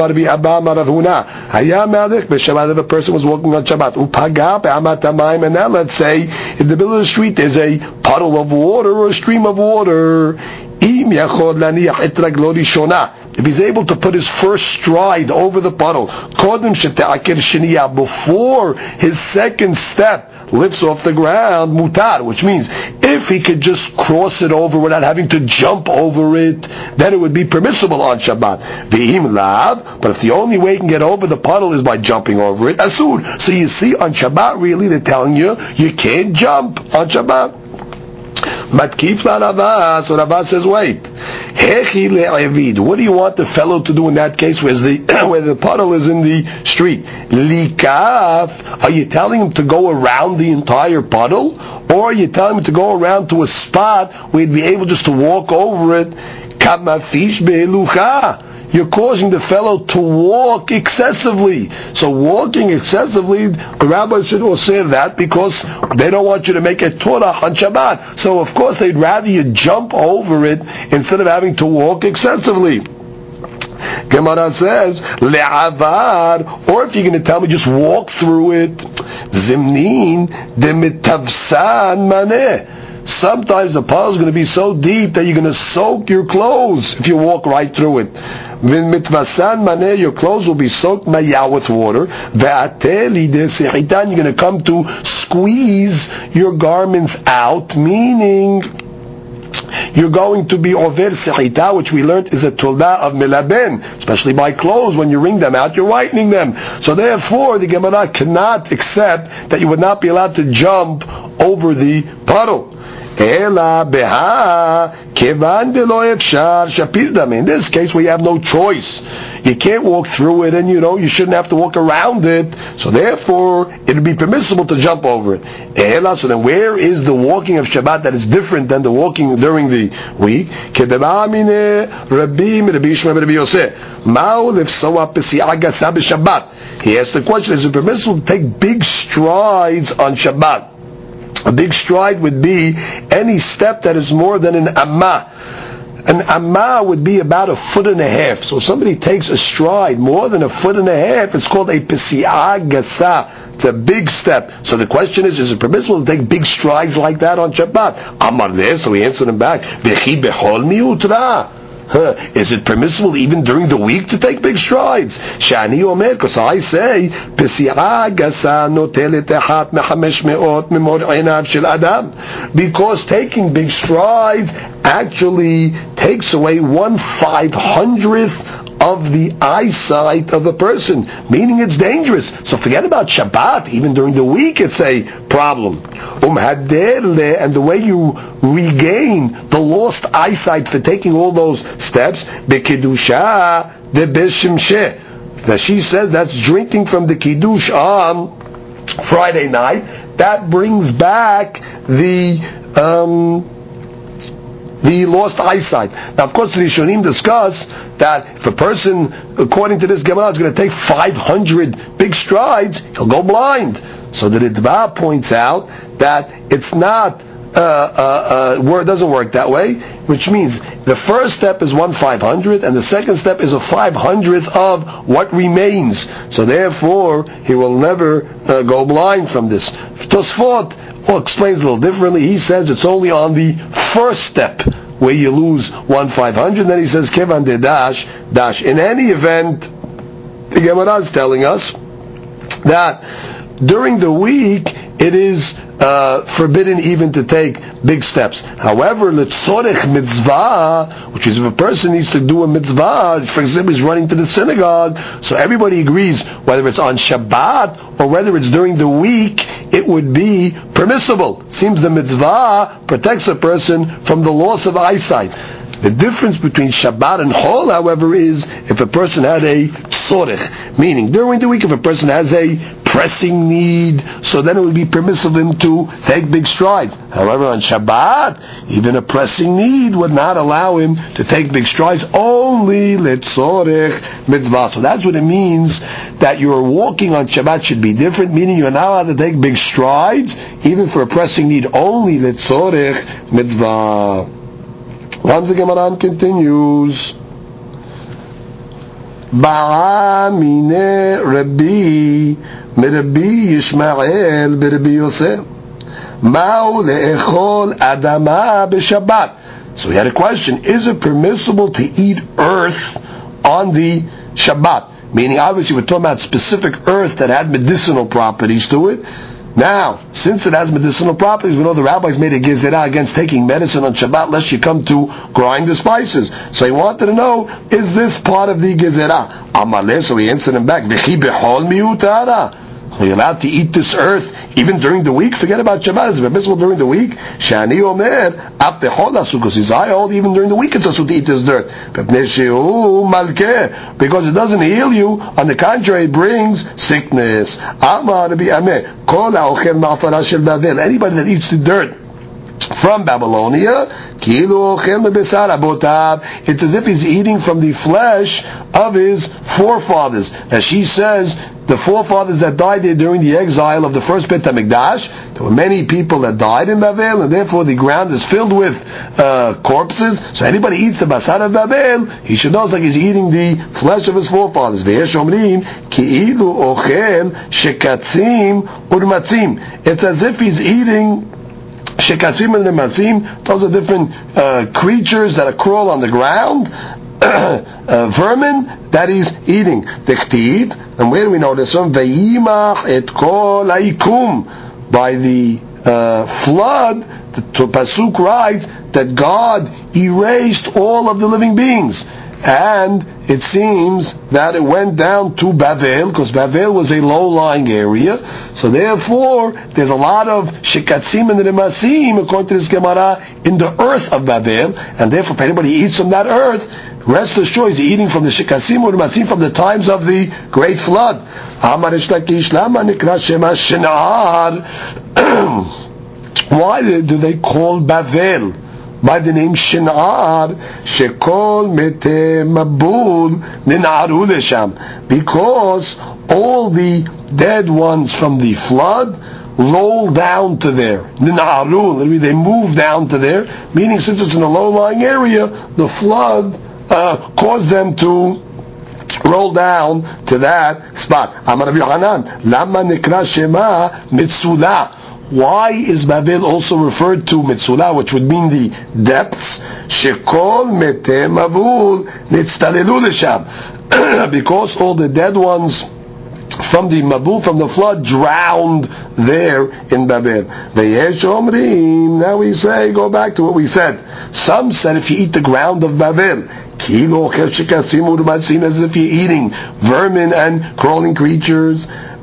person was walking on Shabbat, and now let's say in the middle of the street there's a puddle of water or a stream of water. If he's able to put his first stride over the puddle, before his second step lifts off the ground, mutar, which means if he could just cross it over without having to jump over it, then it would be permissible on Shabbat. V'im lav, but if the only way you can get over the puddle is by jumping over it, asur. So you see, on Shabbat, really, they're telling you, you can't jump on Shabbat. Matkif la Rava, so Rava says, wait. Hechi le'avid. What do you want the fellow to do in that case where the where the puddle is in the street? Likaf. Are you telling him to go around the entire puddle? Or are you telling him to go around to a spot where he'd be able just to walk over it? Kamafish be'elucha. you're causing the fellow to walk excessively. So walking excessively, the rabbis should all say that because they don't want you to make a Torah on Shabbat. So of course they'd rather you jump over it instead of having to walk excessively. Gemara says, le'avar, or if you're going to tell me just walk through it, zimnin demitavsan maneh. Sometimes the puddle is going to be so deep that you're going to soak your clothes if you walk right through it. Mitvasan maneh, your clothes will be soaked maya with water. Ve'ateli de sechitan, you're going to come to squeeze your garments out, meaning you're going to be over sehita, which we learned is a tulda of milaben, especially by clothes. When you wring them out, you're whitening them. So therefore, the Gemara cannot accept that you would not be allowed to jump over the puddle. Ela beha kevan delo efshar shapirdam. In this case, we have no choice. You can't walk through it, and you know you shouldn't have to walk around it. So therefore, it would be permissible to jump over it. Ela. So then, where is the walking of Shabbat that is different than the walking during the week? Kedemamine Rabbi Rabbi Yishmael Rabbi Yosef. Ma'u lefsoa pesi'a gasa b'Shabbat. He asked the question: is it permissible to take big strides on Shabbat? A big stride would be any step that is more than an amma. An amma would be about a foot and a half. So if somebody takes a stride more than a foot and a half, it's called a pesi'a gasa. It's a big step. So the question is, is it permissible to take big strides like that on Shabbat? Amar there, so he answered him back, Vechi behol miutra. Huh. Is it permissible even during the week to take big strides? Shani omer, because I say, Pesi'a gasa notelet echat mechamesh me'ot memor einav shel adam. Because taking big strides actually takes away one five hundredth of the eyesight of a person, meaning it's dangerous. So forget about Shabbat. Even during the week, it's a problem. Umhaderle, and the way you regain the lost eyesight for taking all those steps, bekedusha de beshimsheh. That she says that's drinking from the kiddush on Friday night. That brings back the um, the lost eyesight. Now, of course, the Rishonim discuss that if a person, according to this Gemara, is going to take five hundred big strides, he'll go blind. So the Ritva points out that it's not, uh, uh, uh, it doesn't work that way, which means the first step is one five hundredth, and the second step is a five hundredth of what remains. So therefore, he will never uh, go blind from this. Tosfot well, explains a little differently. He says it's only on the first step where you lose one five hundred. Then he says kevan de dash dash. In any event, the Gemara is telling us that during the week it is uh, forbidden even to take big steps. However, letzorech mitzvah, which is if a person needs to do a mitzvah, for example, he's running to the synagogue, so everybody agrees whether it's on Shabbat or whether it's during the week, it would be permissible. It seems the mitzvah protects a person from the loss of eyesight. The difference between Shabbat and Chol, however, is if a person had a tzorech, meaning during the week, if a person has a pressing need, so then it would be permissible for him to take big strides. However, on Shabbat, even a pressing need would not allow him to take big strides, only letzorech mitzvah. So that's what it means that your walking on Shabbat should be different, meaning you're not allowed to take big strides, even for a pressing need, only letzorech mitzvah. Once the Gemara continues, Ba'a mine Rabbi Rabbi Yishmael Rabbi Yosef Ma'u le'echol adama b'Shabbat. So we had a question: is it permissible to eat earth on the Shabbat? Meaning, obviously, we're talking about specific earth that had medicinal properties to it. Now, since it has medicinal properties, we know the rabbis made a gezerah against taking medicine on Shabbat lest you come to grind the spices. So he wanted to know, is this part of the gezerah? Amaleh, so he answered him back, V'chi b'chol miutara. Are you allowed to eat this earth even during the week? Forget about Shabbat. Is it permissible during the week? Shani omer, ap b'chol asu, because I hold even during the week it's asu to eat this dirt. Because it doesn't heal you. On the contrary, it brings sickness. Amar bi ameh, kol ha'ochel ma'afara shel bavel. Anybody that eats the dirt from Babylonia. It's as if he's eating from the flesh of his forefathers. As she says, the forefathers that died there during the exile of the first Beit HaMikdash, there were many people that died in Babel, and therefore the ground is filled with uh, corpses. So anybody eats the basar of Babel, he should know it's like he's eating the flesh of his forefathers. It's as if he's eating shekasim and nematzim. Those are different uh, creatures that crawl on the ground, uh, vermin that he's eating. The Ktiv, and where do we know this from? Ve'yimach et kol haikum. By the uh, flood, the Pasuk writes that God erased all of the living beings. And it seems that it went down to Bavel, because Bavel was a low-lying area. So therefore, there's a lot of shekatzim and remasim, according to this Gemara, in the earth of Bavel. And therefore, if anybody eats from that earth, rest assured he's eating from the shekatzim or remasim from the times of the great flood. Why do they call Bavel by the name Shinar? Shekol mete mabul ninaru lesham, because all the dead ones from the flood roll down to there. Ninaru, they move down to there, meaning since it's in a low-lying area, the flood uh, caused them to roll down to that spot. Amar Rabbi Yochanan, lama nikra shema mitzula. Why is Babel also referred to Mitzula, which would mean the depths? Shekol mete mavul nitztalelu lesham, because all the dead ones from the Mabul, from the flood, drowned there in Babel. Veyesh omrim. Now we say, go back to what we said. Some said if you eat the ground of Babel, kilo cheshikasim urmasim, as if you're eating vermin and crawling creatures.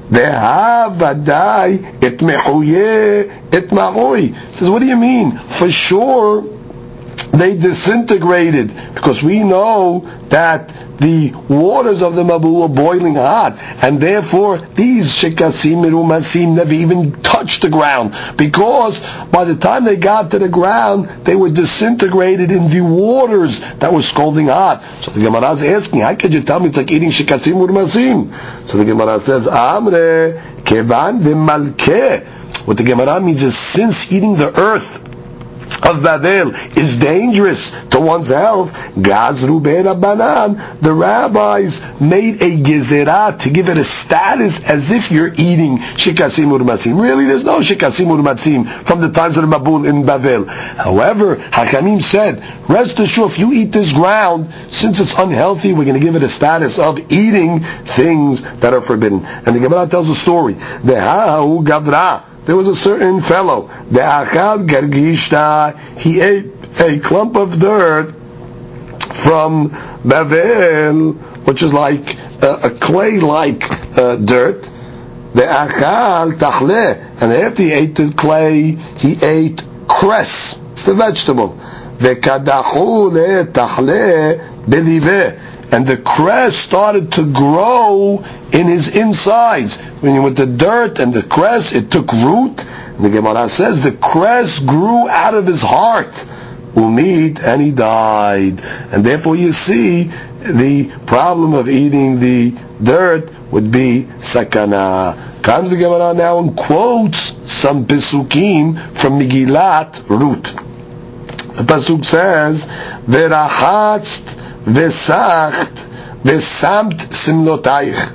Ve'havadai et mehuye et ma'oi. Says, what do you mean? For sure, they disintegrated, because we know that the waters of the Mabul are boiling hot, and therefore these shekasim merumasim never even touched the ground, because by the time they got to the ground, they were disintegrated in the waters that were scalding hot. So the Gemara is asking, how could you tell me it's like eating shekasim merumasim? So the Gemara says, Amre kevan v'malkeh. What the Gemara means is, since eating the earth of Babel is dangerous to one's health, Gazru ben Abanan, the rabbis made a gezerah to give it a status as if you're eating shikasim urmasim. Really, there's no shikasim urmasim from the times of the Mabul in Babel. However, Hakamim said, rest assured, if you eat this ground, since it's unhealthy, we're going to give it a status of eating things that are forbidden. And the Gemara tells a story. Dehahu Gavra. There was a certain fellow, the Achad Gargishta, he ate a clump of dirt from Babel, which is like uh, a clay-like uh, dirt. The Achal Tahle, and after he ate the clay, he ate cress. It's the vegetable. The Kadachule Tahle Belive. And the cress started to grow in his insides. When with the dirt and the cress, it took root. And the Gemara says the cress grew out of his heart. Umid, and he died. And therefore you see, the problem of eating the dirt would be sakana. Comes the Gemara now and quotes some Pesukim from Megillat Ruth. The Pasuk says, Verahatzt Vesacht Vesamt Simlotaich.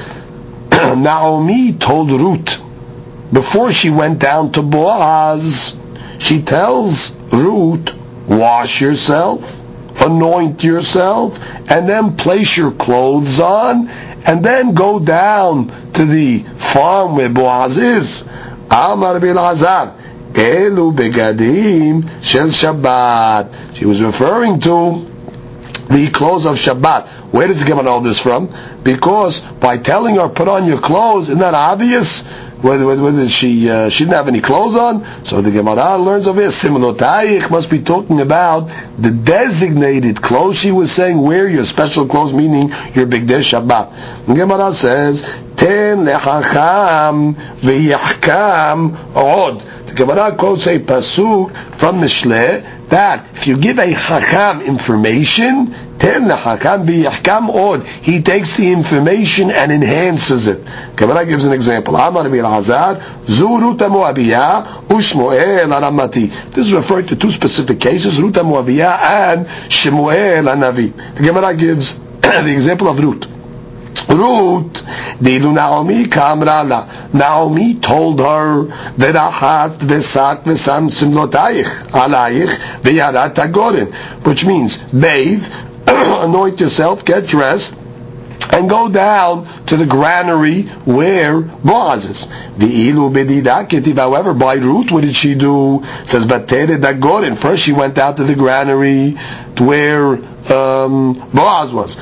Naomi told Ruth, before she went down to Boaz, she tells Ruth, wash yourself, anoint yourself, and then place your clothes on, and then go down to the farm where Boaz is. Amar Bilazar, Elu begadim shel Shabbat. She was referring to the clothes of Shabbat. Where does the Gemara know this from? Because by telling her, put on your clothes, isn't that obvious? Whether, whether she uh, she didn't have any clothes on, so the Gemara learns over here, Simulotayich must be talking about the designated clothes. She was saying, wear your special clothes, meaning your Bigdei Shabbat. The Gemara says, Ten lechacham v'yachkam od. The Gemara quotes a pasuk from Mishleh that if you give a hakam information, ten hakam biyahkam od, he takes the information and enhances it. Gemara gives an example. Amar bi al-Hazar, zu Ruta Moabiyah, u'Shmuel Aramati. This is referring to two specific cases, Ruta Moabiyah and Shmuel Hanavi. The Gemara gives the example of Ruth. Ruth, Dilu Naomi Kamrala. Naomi told her, Verahat Vesak Vesam Simlotayich Alayich Veyarat Agorim, which means bathe, anoint yourself, get dressed, and go down to the granary where Boaz is. V'ilu b'didaketiv. However, by Ruth, what did she do? It says, Batere Dagorin. First she went out to the granary where um, Boaz was.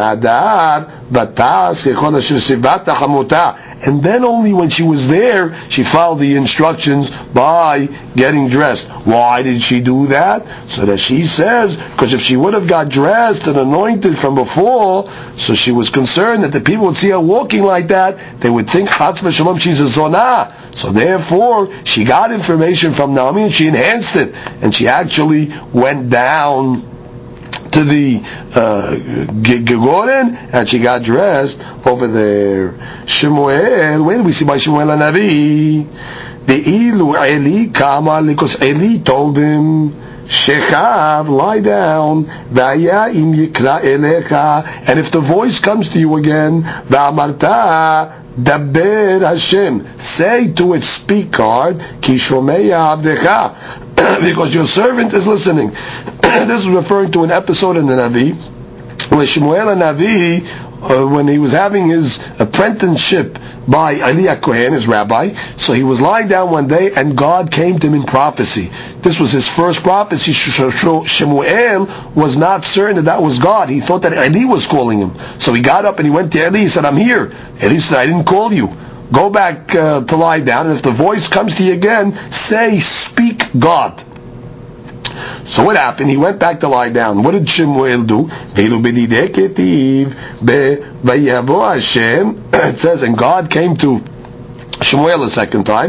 And then only when she was there, she followed the instructions by getting dressed. Why did she do that? So that she says, because if she would have got dressed and anointed from before, so she was concerned that the people would see her walking like that, they would think, Chatz v'shalom, she's a zonah. So therefore, she got information from Naomi and she enhanced it. And she actually went down to the uh, Gegoren, and she got dressed over there. Shemuel, where do we see by Shemuel Hanavi? The Ilu Eli Kama, because Eli told him, Shechav, lie down, Vaya im yikra elecha, and if the voice comes to you again, Va'amarta, Daber Hashem, say to it, speak God, Ki shomeya avdecha, because your servant is listening. This is referring to an episode in the Navi, where Shemuel Hanavi, uh, when he was having his apprenticeship by Eli Kohen, his rabbi, so he was lying down one day and God came to him in prophecy. This was his first prophecy. Shemuel was not certain that that was God. He thought that Eli was calling him. So he got up and he went to Eli. He said, I'm here. Eli said, I didn't call you. Go back uh, to lie down, and if the voice comes to you again, say, speak God. So what happened? He went back to lie down. What did Shemuel do? It says, and God came to Shemuel a second time.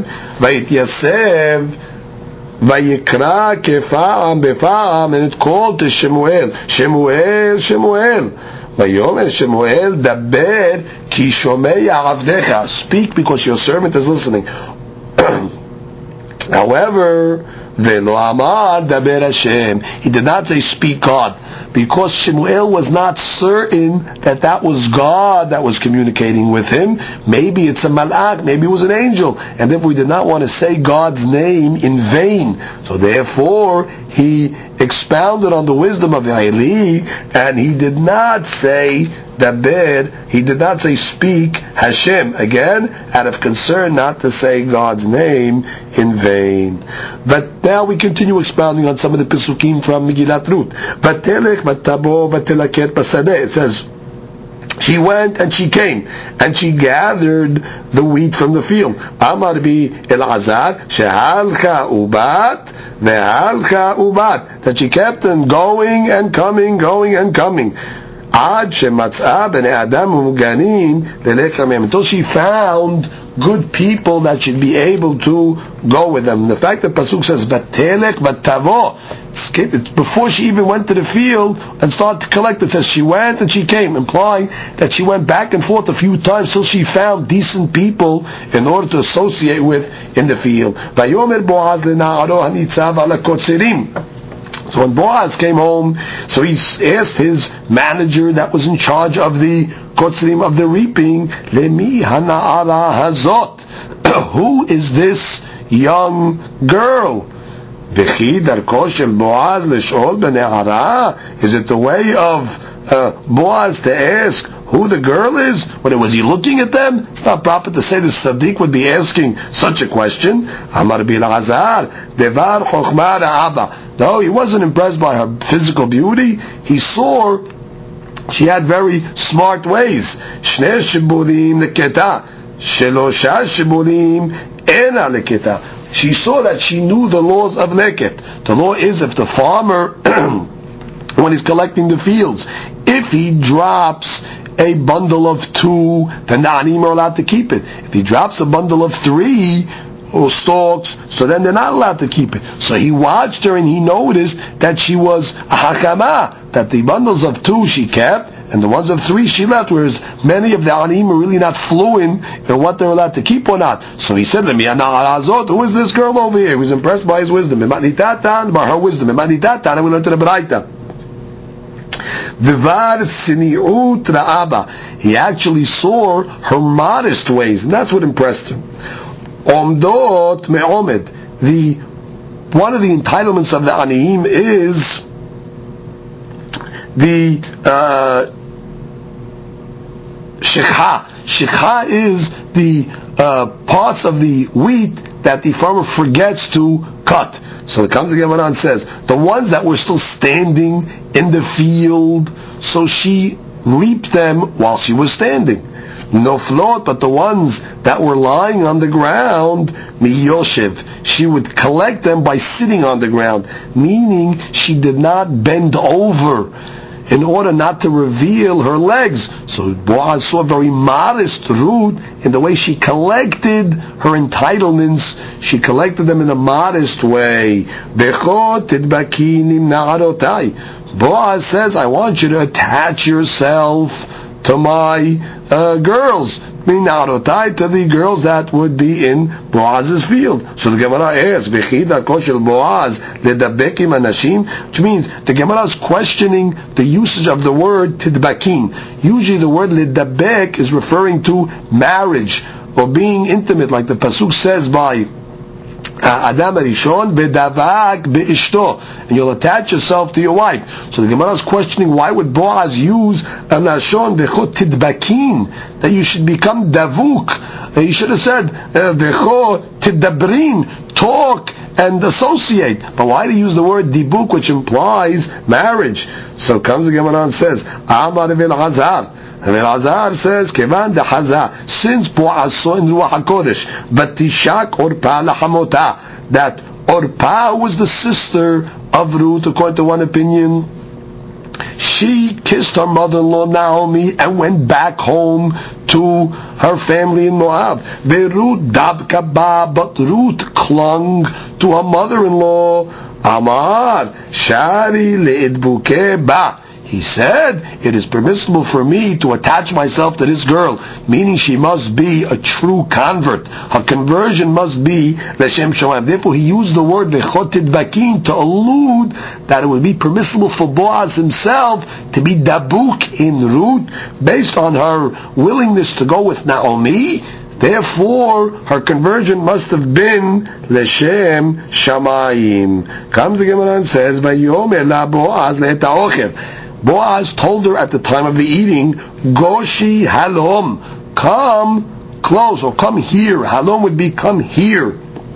And it called to Shemuel, Shemuel, Shemuel. Vayomer Shemuel, daber ki shomeya avdecha. Speak because your servant is listening. However, velo amar daber Hashem. He did not say speak God, because Shemuel was not certain that that was God that was communicating with him. Maybe it's a malach, maybe it was an angel, and therefore he did not want to say God's name in vain. So therefore he expounded on the wisdom of Eli, and he did not say daber, he did not say speak Hashem, again out of concern not to say God's name in vain. But now we continue expounding on some of the Pesukim from Megillat Ruth. Vatelech vatabo vatelaket basadeh. It says, she went and she came and she gathered the wheat from the field. Amar bi Elazar, shehalcha ubat vehalcha ubat. That she kept on going and coming, going and coming. Ad shematzah bnei adam umuganin lelech lamem, until she found good people that should be able to go with them. The fact that Pasuk says vatelech vatavo, it's before she even went to the field and started to collect. It says she went and she came, implying that she went back and forth a few times till she found decent people in order to associate with in the field. Vayomer Boaz lena'aro hanitzav ala kotzerim. So when Boaz came home, so he asked his manager that was in charge of the kotzrim, of the reaping, Lemi hana'ara hazot. Who is this young girl? V'chi darko shel Boaz l'shol b'ne'ara. Is it the way of uh, Boaz to ask who the girl is? What, was he looking at them? It's not proper to say the Sadiq would be asking such a question. Amar bi Elazar, devar chokhmah ra'aba. No, he wasn't impressed by her physical beauty. He saw she had very smart ways. Shnei shiburim leketa, shelosha shiburim ena leketa. She saw that she knew the laws of leket. The law is, if the farmer, when he's collecting the fields, if he drops a bundle of two, the Na'anim are allowed to keep it. If he drops a bundle of three, or stalks, so then they're not allowed to keep it. So he watched her and he noticed that she was a hakama, that the bundles of two she kept, and the ones of three she left, whereas many of the aniyim are really not fluent in what they're allowed to keep or not. So he said, who is this girl over here? He was impressed by his wisdom. By her wisdom. And we learned to the Baraita. Vivar sini'ut ra'aba. He actually saw her modest ways, and that's what impressed him. Omdot me'omed. The one of the entitlements of the aniyim is the uh, shikha. Shikha is the uh, parts of the wheat that the farmer forgets to cut. So it comes again and says, the ones that were still standing in the field, so she reaped them while she was standing. No float, but the ones that were lying on the ground, miyoshev, she would collect them by sitting on the ground, meaning she did not bend over in order not to reveal her legs. So Boaz saw a very modest Ruth in the way she collected her entitlements. She collected them in a modest way. Boaz says, I want you to attach yourself to my uh, girls, minarotai, to the girls that would be in Boaz's field. So the Gemara asks, "V'chida koshel Boaz ledabekim anashim," which means the Gemara is questioning the usage of the word tidbakin. Usually, the word ledabek is referring to marriage or being intimate, like the pasuk says by Uh, Adam Arishon v'davak be'ishto, and you'll attach yourself to your wife. So the Gemara is questioning, why would Boaz use a lashon v'cho tidbakin, that you should become davuk? Uh, he should have said v'cho tidabrin, talk and associate. But why do you use the word dibuk, which implies marriage? So comes the Gemara and says, Amar v'el-Hazar. And Elazar says, Kevan de Haza, since Boaz saw in Ruach HaKodesh, Batishak Orpa Lahamota, that Orpa was the sister of Ruth, according to one opinion, she kissed her mother-in-law Naomi and went back home to her family in Moab. Ve'Ruth dabka ba, but Ruth clung to her mother-in-law. Amar, Shari le'idbuke ba. He said, it is permissible for me to attach myself to this girl, meaning she must be a true convert. Her conversion must be l'shem shomayim. Therefore, he used the word v'chot tidbakin to allude that it would be permissible for Boaz himself to be dabuk in Ruth, based on her willingness to go with Naomi. Therefore, her conversion must have been l'shem shamayim. Comes the Gemara and says, "Vayomer la Boaz le'eta ocher." Boaz told her at the time of the eating, Goshi halom, come close, or come here. Halom would be come here.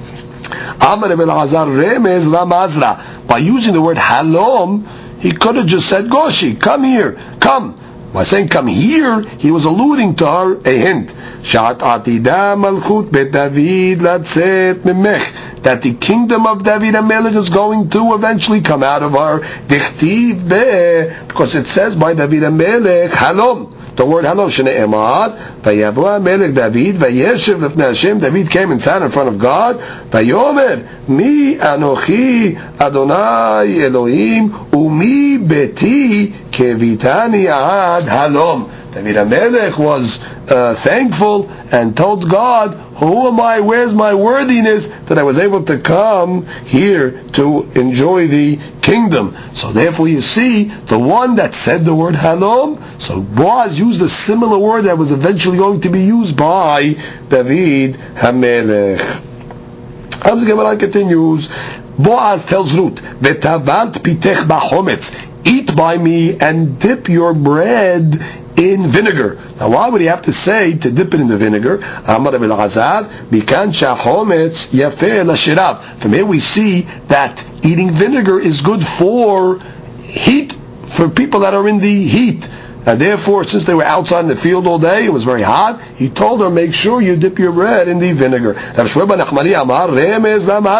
Amar ibn Azar remez ramazra. By using the word halom, he could have just said, Goshi, come here, come. By saying come here, he was alluding to her a hint. Shat atida malchut bet David latzet memech, that the kingdom of David HaMelech is going to eventually come out of her. Dichtiv be, because it says by David HaMelech halom. The word halom shne'emar vayavo HaMelech David vayeshev lefnei Hashem. David came and sat in front of God. Vayomer mi anochi Adonai Elohim umi beti kevitani ad halom. David HaMelech was uh, thankful and told God, who am I, where's my worthiness that I was able to come here to enjoy the kingdom. So therefore you see, the one that said the word halom, so Boaz used a similar word that was eventually going to be used by David HaMelech. As the Gemara continues, Boaz tells Ruth, Vetavalt pitech bachometz, eat by me and dip your bread in vinegar. Now, why would he have to say to dip it in the vinegar? Amar Rabbi Elazar, Bikan shachometz yafeh lashirav. From here we see that eating vinegar is good for heat, for people that are in the heat. And therefore, since they were outside in the field all day, it was very hot, he told her, make sure you dip your bread in the vinegar.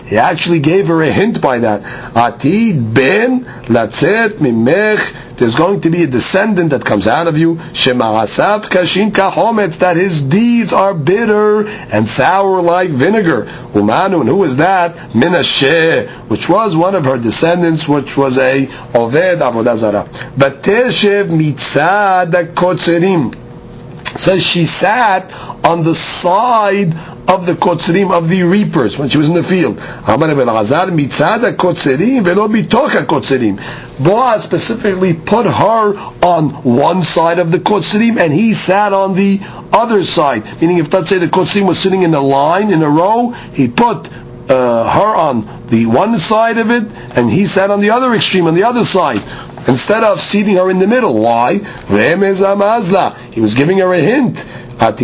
He actually gave her a hint by that. Atid ben latzet mimech. There's going to be a descendant that comes out of you. Shema'asav kashin kachometz. That his deeds are bitter and sour like vinegar. Umanu, and who is that? Menashe, which was one of her descendants, which was a Oved Avodah Zarah. Vateshev mitzad kotzerim. Says she sat on the side of the kotzerim, of the reapers, when she was in the field. Boaz specifically put her on one side of the kotzerim, and he sat on the other side. Meaning, if let's say the kotzerim was sitting in a line, in a row, he put uh, her on the one side of it, and he sat on the other extreme, on the other side, instead of seating her in the middle. Why? He was giving her a hint. That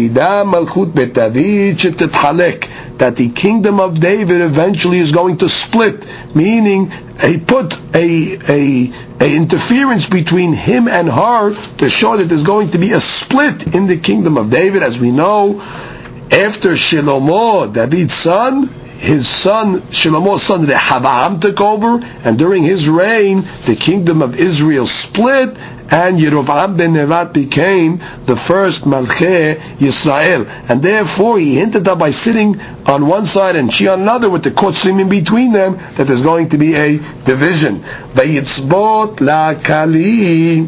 the kingdom of David eventually is going to split. Meaning, he put a, a, a interference between him and her to show that there's going to be a split in the kingdom of David. As we know, after Shlomo, David's son, his son, Shlomo's son, Rehavam, took over, and during his reign, the kingdom of Israel split, and Yerovam ben Nevat became the first Malchei Yisrael. And therefore, he hinted that by sitting on one side and she on another, with the kotzerim in between them, that there's going to be a division. Vayitzbot la kali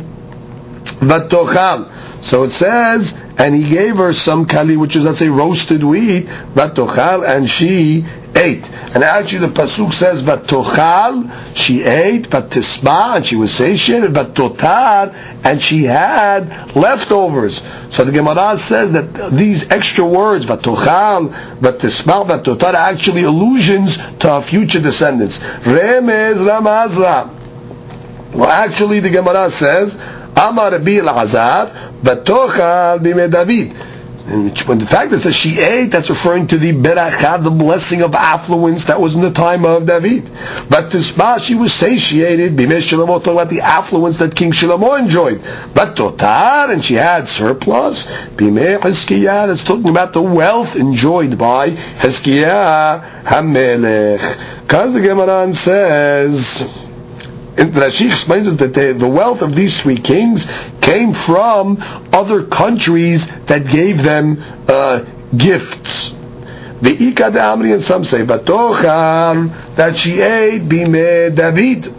vatochal. So it says, and he gave her some kali, which is, let's say, roasted wheat, vatochal, and she ate. And actually the pasuk says, vatochal, she ate, vatisba, and she was satiated, vatotar, and she had leftovers. So the Gemara says that these extra words, vatochal, vatisba, vatotar, are actually allusions to our future descendants. Remez ramazra. Well, actually the Gemara says, Amar Rabbi Elazar, vatochal b'mei David. And when the fact that it says she ate, that's referring to the berakah, the blessing of affluence that was in the time of David. But Tisba, she was satiated, b'mei Shlomo, talking about the affluence that King Shlomo enjoyed. But Totar, and she had surplus, b'mei Hizkiah, that's talking about the wealth enjoyed by Hizkiah HaMelech. Comes the Gemara and says, and Rashi explains that the, the wealth of these three kings came from other countries that gave them uh, gifts. The Ikad Amri, and some say, Batochal, that she ate b'mei David,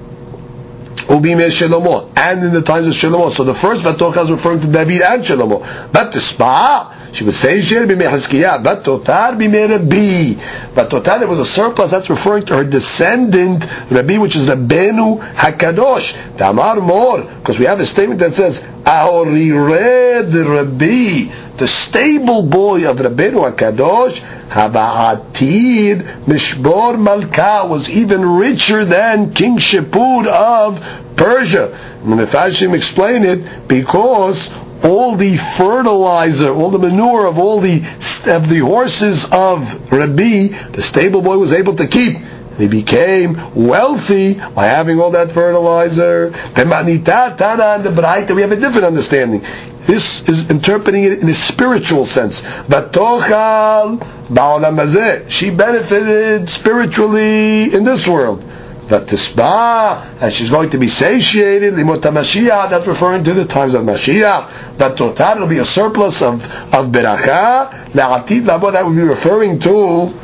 or b'mei Shlomo, and in the times of Shlomo. So the first Batochal is referring to David and Shlomo. But the Spa, she was satiated b'mei Hizkiah, but Totar b'mei Rabbi. But Totar, there was a surplus, that's referring to her descendant, Rabbi, which is Rabbeinu HaKadosh. Damar Mor, because we have a statement that says, Ahorireh Rabbi, the stable boy of Rabbeinu HaKadosh, Haba'atid Mishbor Malka, was even richer than King Shapur of Persia. And the Mefashim explain it because all the fertilizer, all the manure of all the of the horses of Rabbi, the stable boy was able to keep. He became wealthy by having all that fertilizer. B'manita Tana and the Braita, we have a different understanding. This is interpreting it in a spiritual sense. Batochal ba'olam hazeh, she benefited spiritually in this world. That tisba, and she's going to be satiated, limot Mashiach, that's referring to the times of Mashiach. That total will be a surplus of, of beracha, la'atid labo, that will be referring to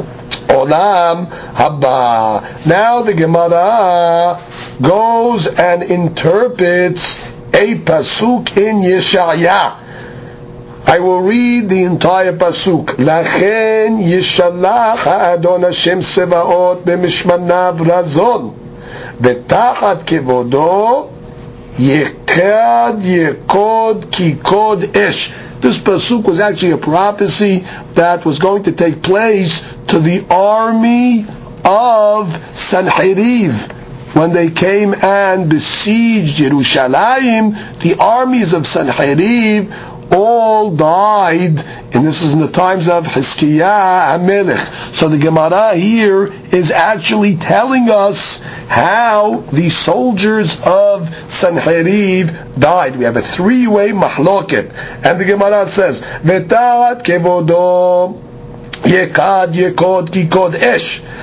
Olam Haba. Now the Gemara goes and interprets a pasuk in Yeshaya. I will read the entire pasuk. Lachen yishalach ha'adon Hashem sevaot b'mishmanav razon v'tachat kevodo yekad yekod kikod esh. This pasuk was actually a prophecy that was going to take place to the army of Sanheriv. When they came and besieged Yerushalayim, the armies of Sanheriv all died, and this is in the times of Hizkiah HaMelech. So the Gemara here is actually telling us how the soldiers of Sanheriv died. We have a three-way mahloket, and the Gemara says, V'ta'at kevodo yekad yekod kikod esh.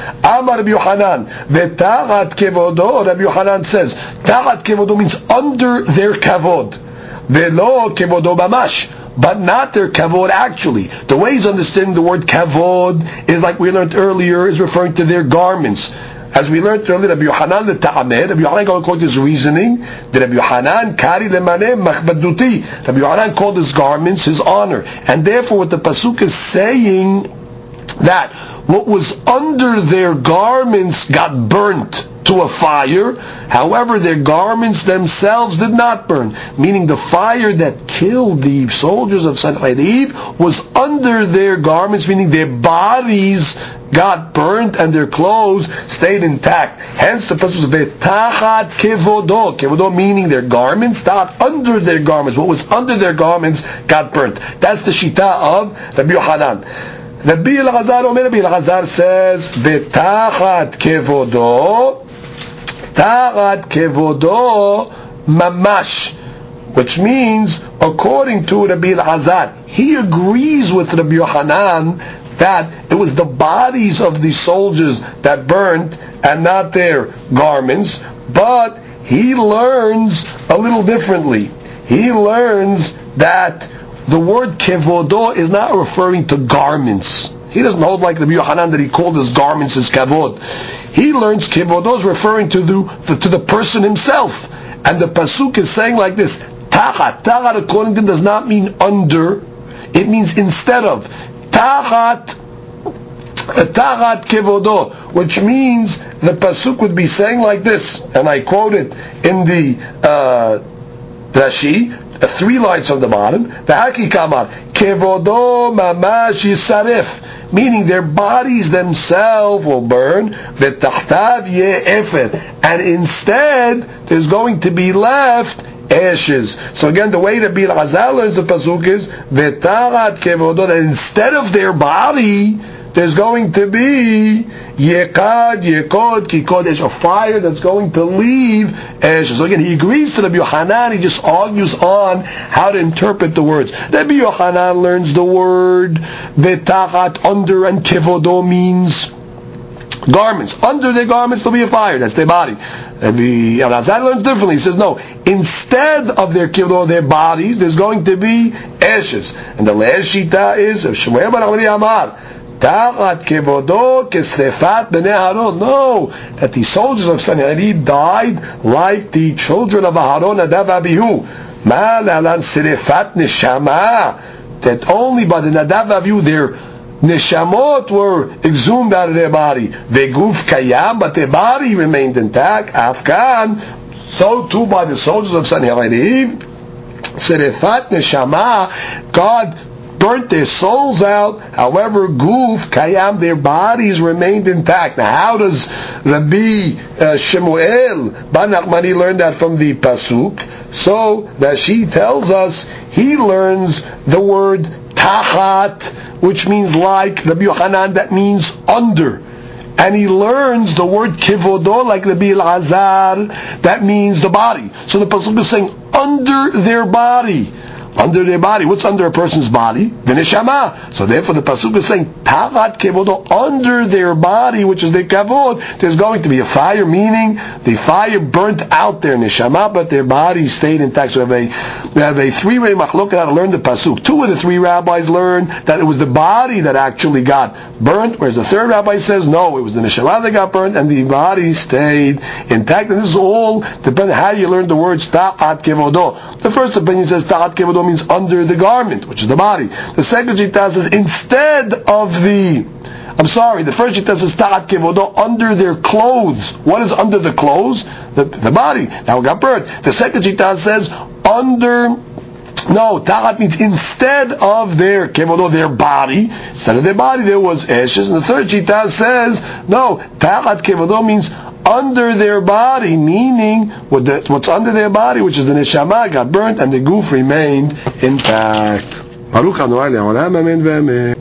Amar Rabbi Yochanan, V'tachat kevodo, Rabbi Yochanan says, Tachat kevodo means under their kavod. Velo kevodo mamash, but not their kavod actually. The way he's understanding the word kavod is like we learned earlier, is referring to their garments. As we learned earlier, Rabbi Yochanan the Ta'ameh, Rabbi Yochanan called his reasoning, that Rabbi Yochanan kari lemane machbaduti. Rabbi Yochanan called his garments his honor. And therefore what the Pasuk is saying, that what was under their garments got burnt to a fire, however their garments themselves did not burn, meaning the fire that killed the soldiers of Sanherib was under their garments, meaning their bodies got burnt and their clothes stayed intact. Hence the pasuk says V'tachat kevodo, kevodo meaning their garments, not under their garments. What was under their garments got burnt. That's the shita of Rabbi Yochanan. Rabbi Elazar Omer, Rabbi Elazar says V'tachat kevodo, tachat kevodo mamash, which means according to Rabbi Elazar, he agrees with Rabbi Yochanan that it was the bodies of the soldiers that burned and not their garments, but he learns a little differently. He learns that the word kevodo is not referring to garments. He doesn't hold like Rabbi Yochanan that he called his garments his kavod. He learns kevodo is referring to the, the to the person himself. And the pasuk is saying like this, tachat. Tachat according to him does not mean under, it means instead of. Tachat, tachat kevodo, which means the pasuk would be saying like this, and I quote it in the uh, Rashi, uh, three lines from the bottom. The haki kamar kevodo mamash yisaref, meaning their bodies themselves will burn. V'tachtav yeh efer, and instead there's going to be left ashes. So again, the way that Rabbi Elazar learns the pasuk is V'tachat kevodo, that instead of their body, there's going to be Yekad, Yekod, Kikodesh, a fire that's going to leave ashes. So again, he agrees to Rabbi Yochanan, he just argues on how to interpret the words. Rabbi Yochanan learns the word V'tachat, under, and kevodo means garments. Under their garments there'll be a fire, that's their body. Rabbi Elazar learns differently. He says no, instead of their kevodo, their bodies, there's going to be ashes. And the last shita is Shmuel ben Amri Amar Tachat kevodo kesrefat bnei Aharon. No, that the soldiers of Sanherib died like the children of Aharon, Nadav Abihu. Ma lalan srefat neshama, that only by the Nadav Abihu their neshamot were exhumed out of their body. Veguf kayam, but their body remained intact. Afkan, so too by the soldiers of Sanherib, srefat neshama, God burnt their souls out. However, guf kayam, their bodies remained intact. Now, how does Rabbi uh, Shemuel ben Nachmani learn that from the pasuk? So Rashi tells us he learns the word tachat, which means like Rabbi Yochanan, that means under. And he learns the word kivodo like Rabbi Elazar, that means the body. So the pasuk is saying under their body. Under their body. What's under a person's body? The neshama. So therefore the pasuk is saying tachat kevodo, under their body, which is their kavod, there's going to be a fire, meaning the fire burnt out their neshama, but their body stayed intact. So we have a, we have a three-way machlok how to learn the pasuk. Two of the three rabbis learned that it was the body that actually got burnt, whereas the third rabbi says no, it was the neshama that got burnt and the body stayed intact. And this is all depending how you learn the words tachat kevodo. The first opinion says tachat kevodo means under the garment, which is the body. The second shita says instead of the, I'm sorry, the first shita says tachat kevodo, under their clothes. What is under the clothes? The, the body. Now it got burnt. The second shita says under, no, tachat means instead of their kevodo, their body, instead of their body there was ashes. And the third shita says, no, tachat kevodo means under their body, meaning what the, what's under their body, which is the neshama, got burnt and the goof remained intact. Baruch Adonai le'olam, amen v'amen.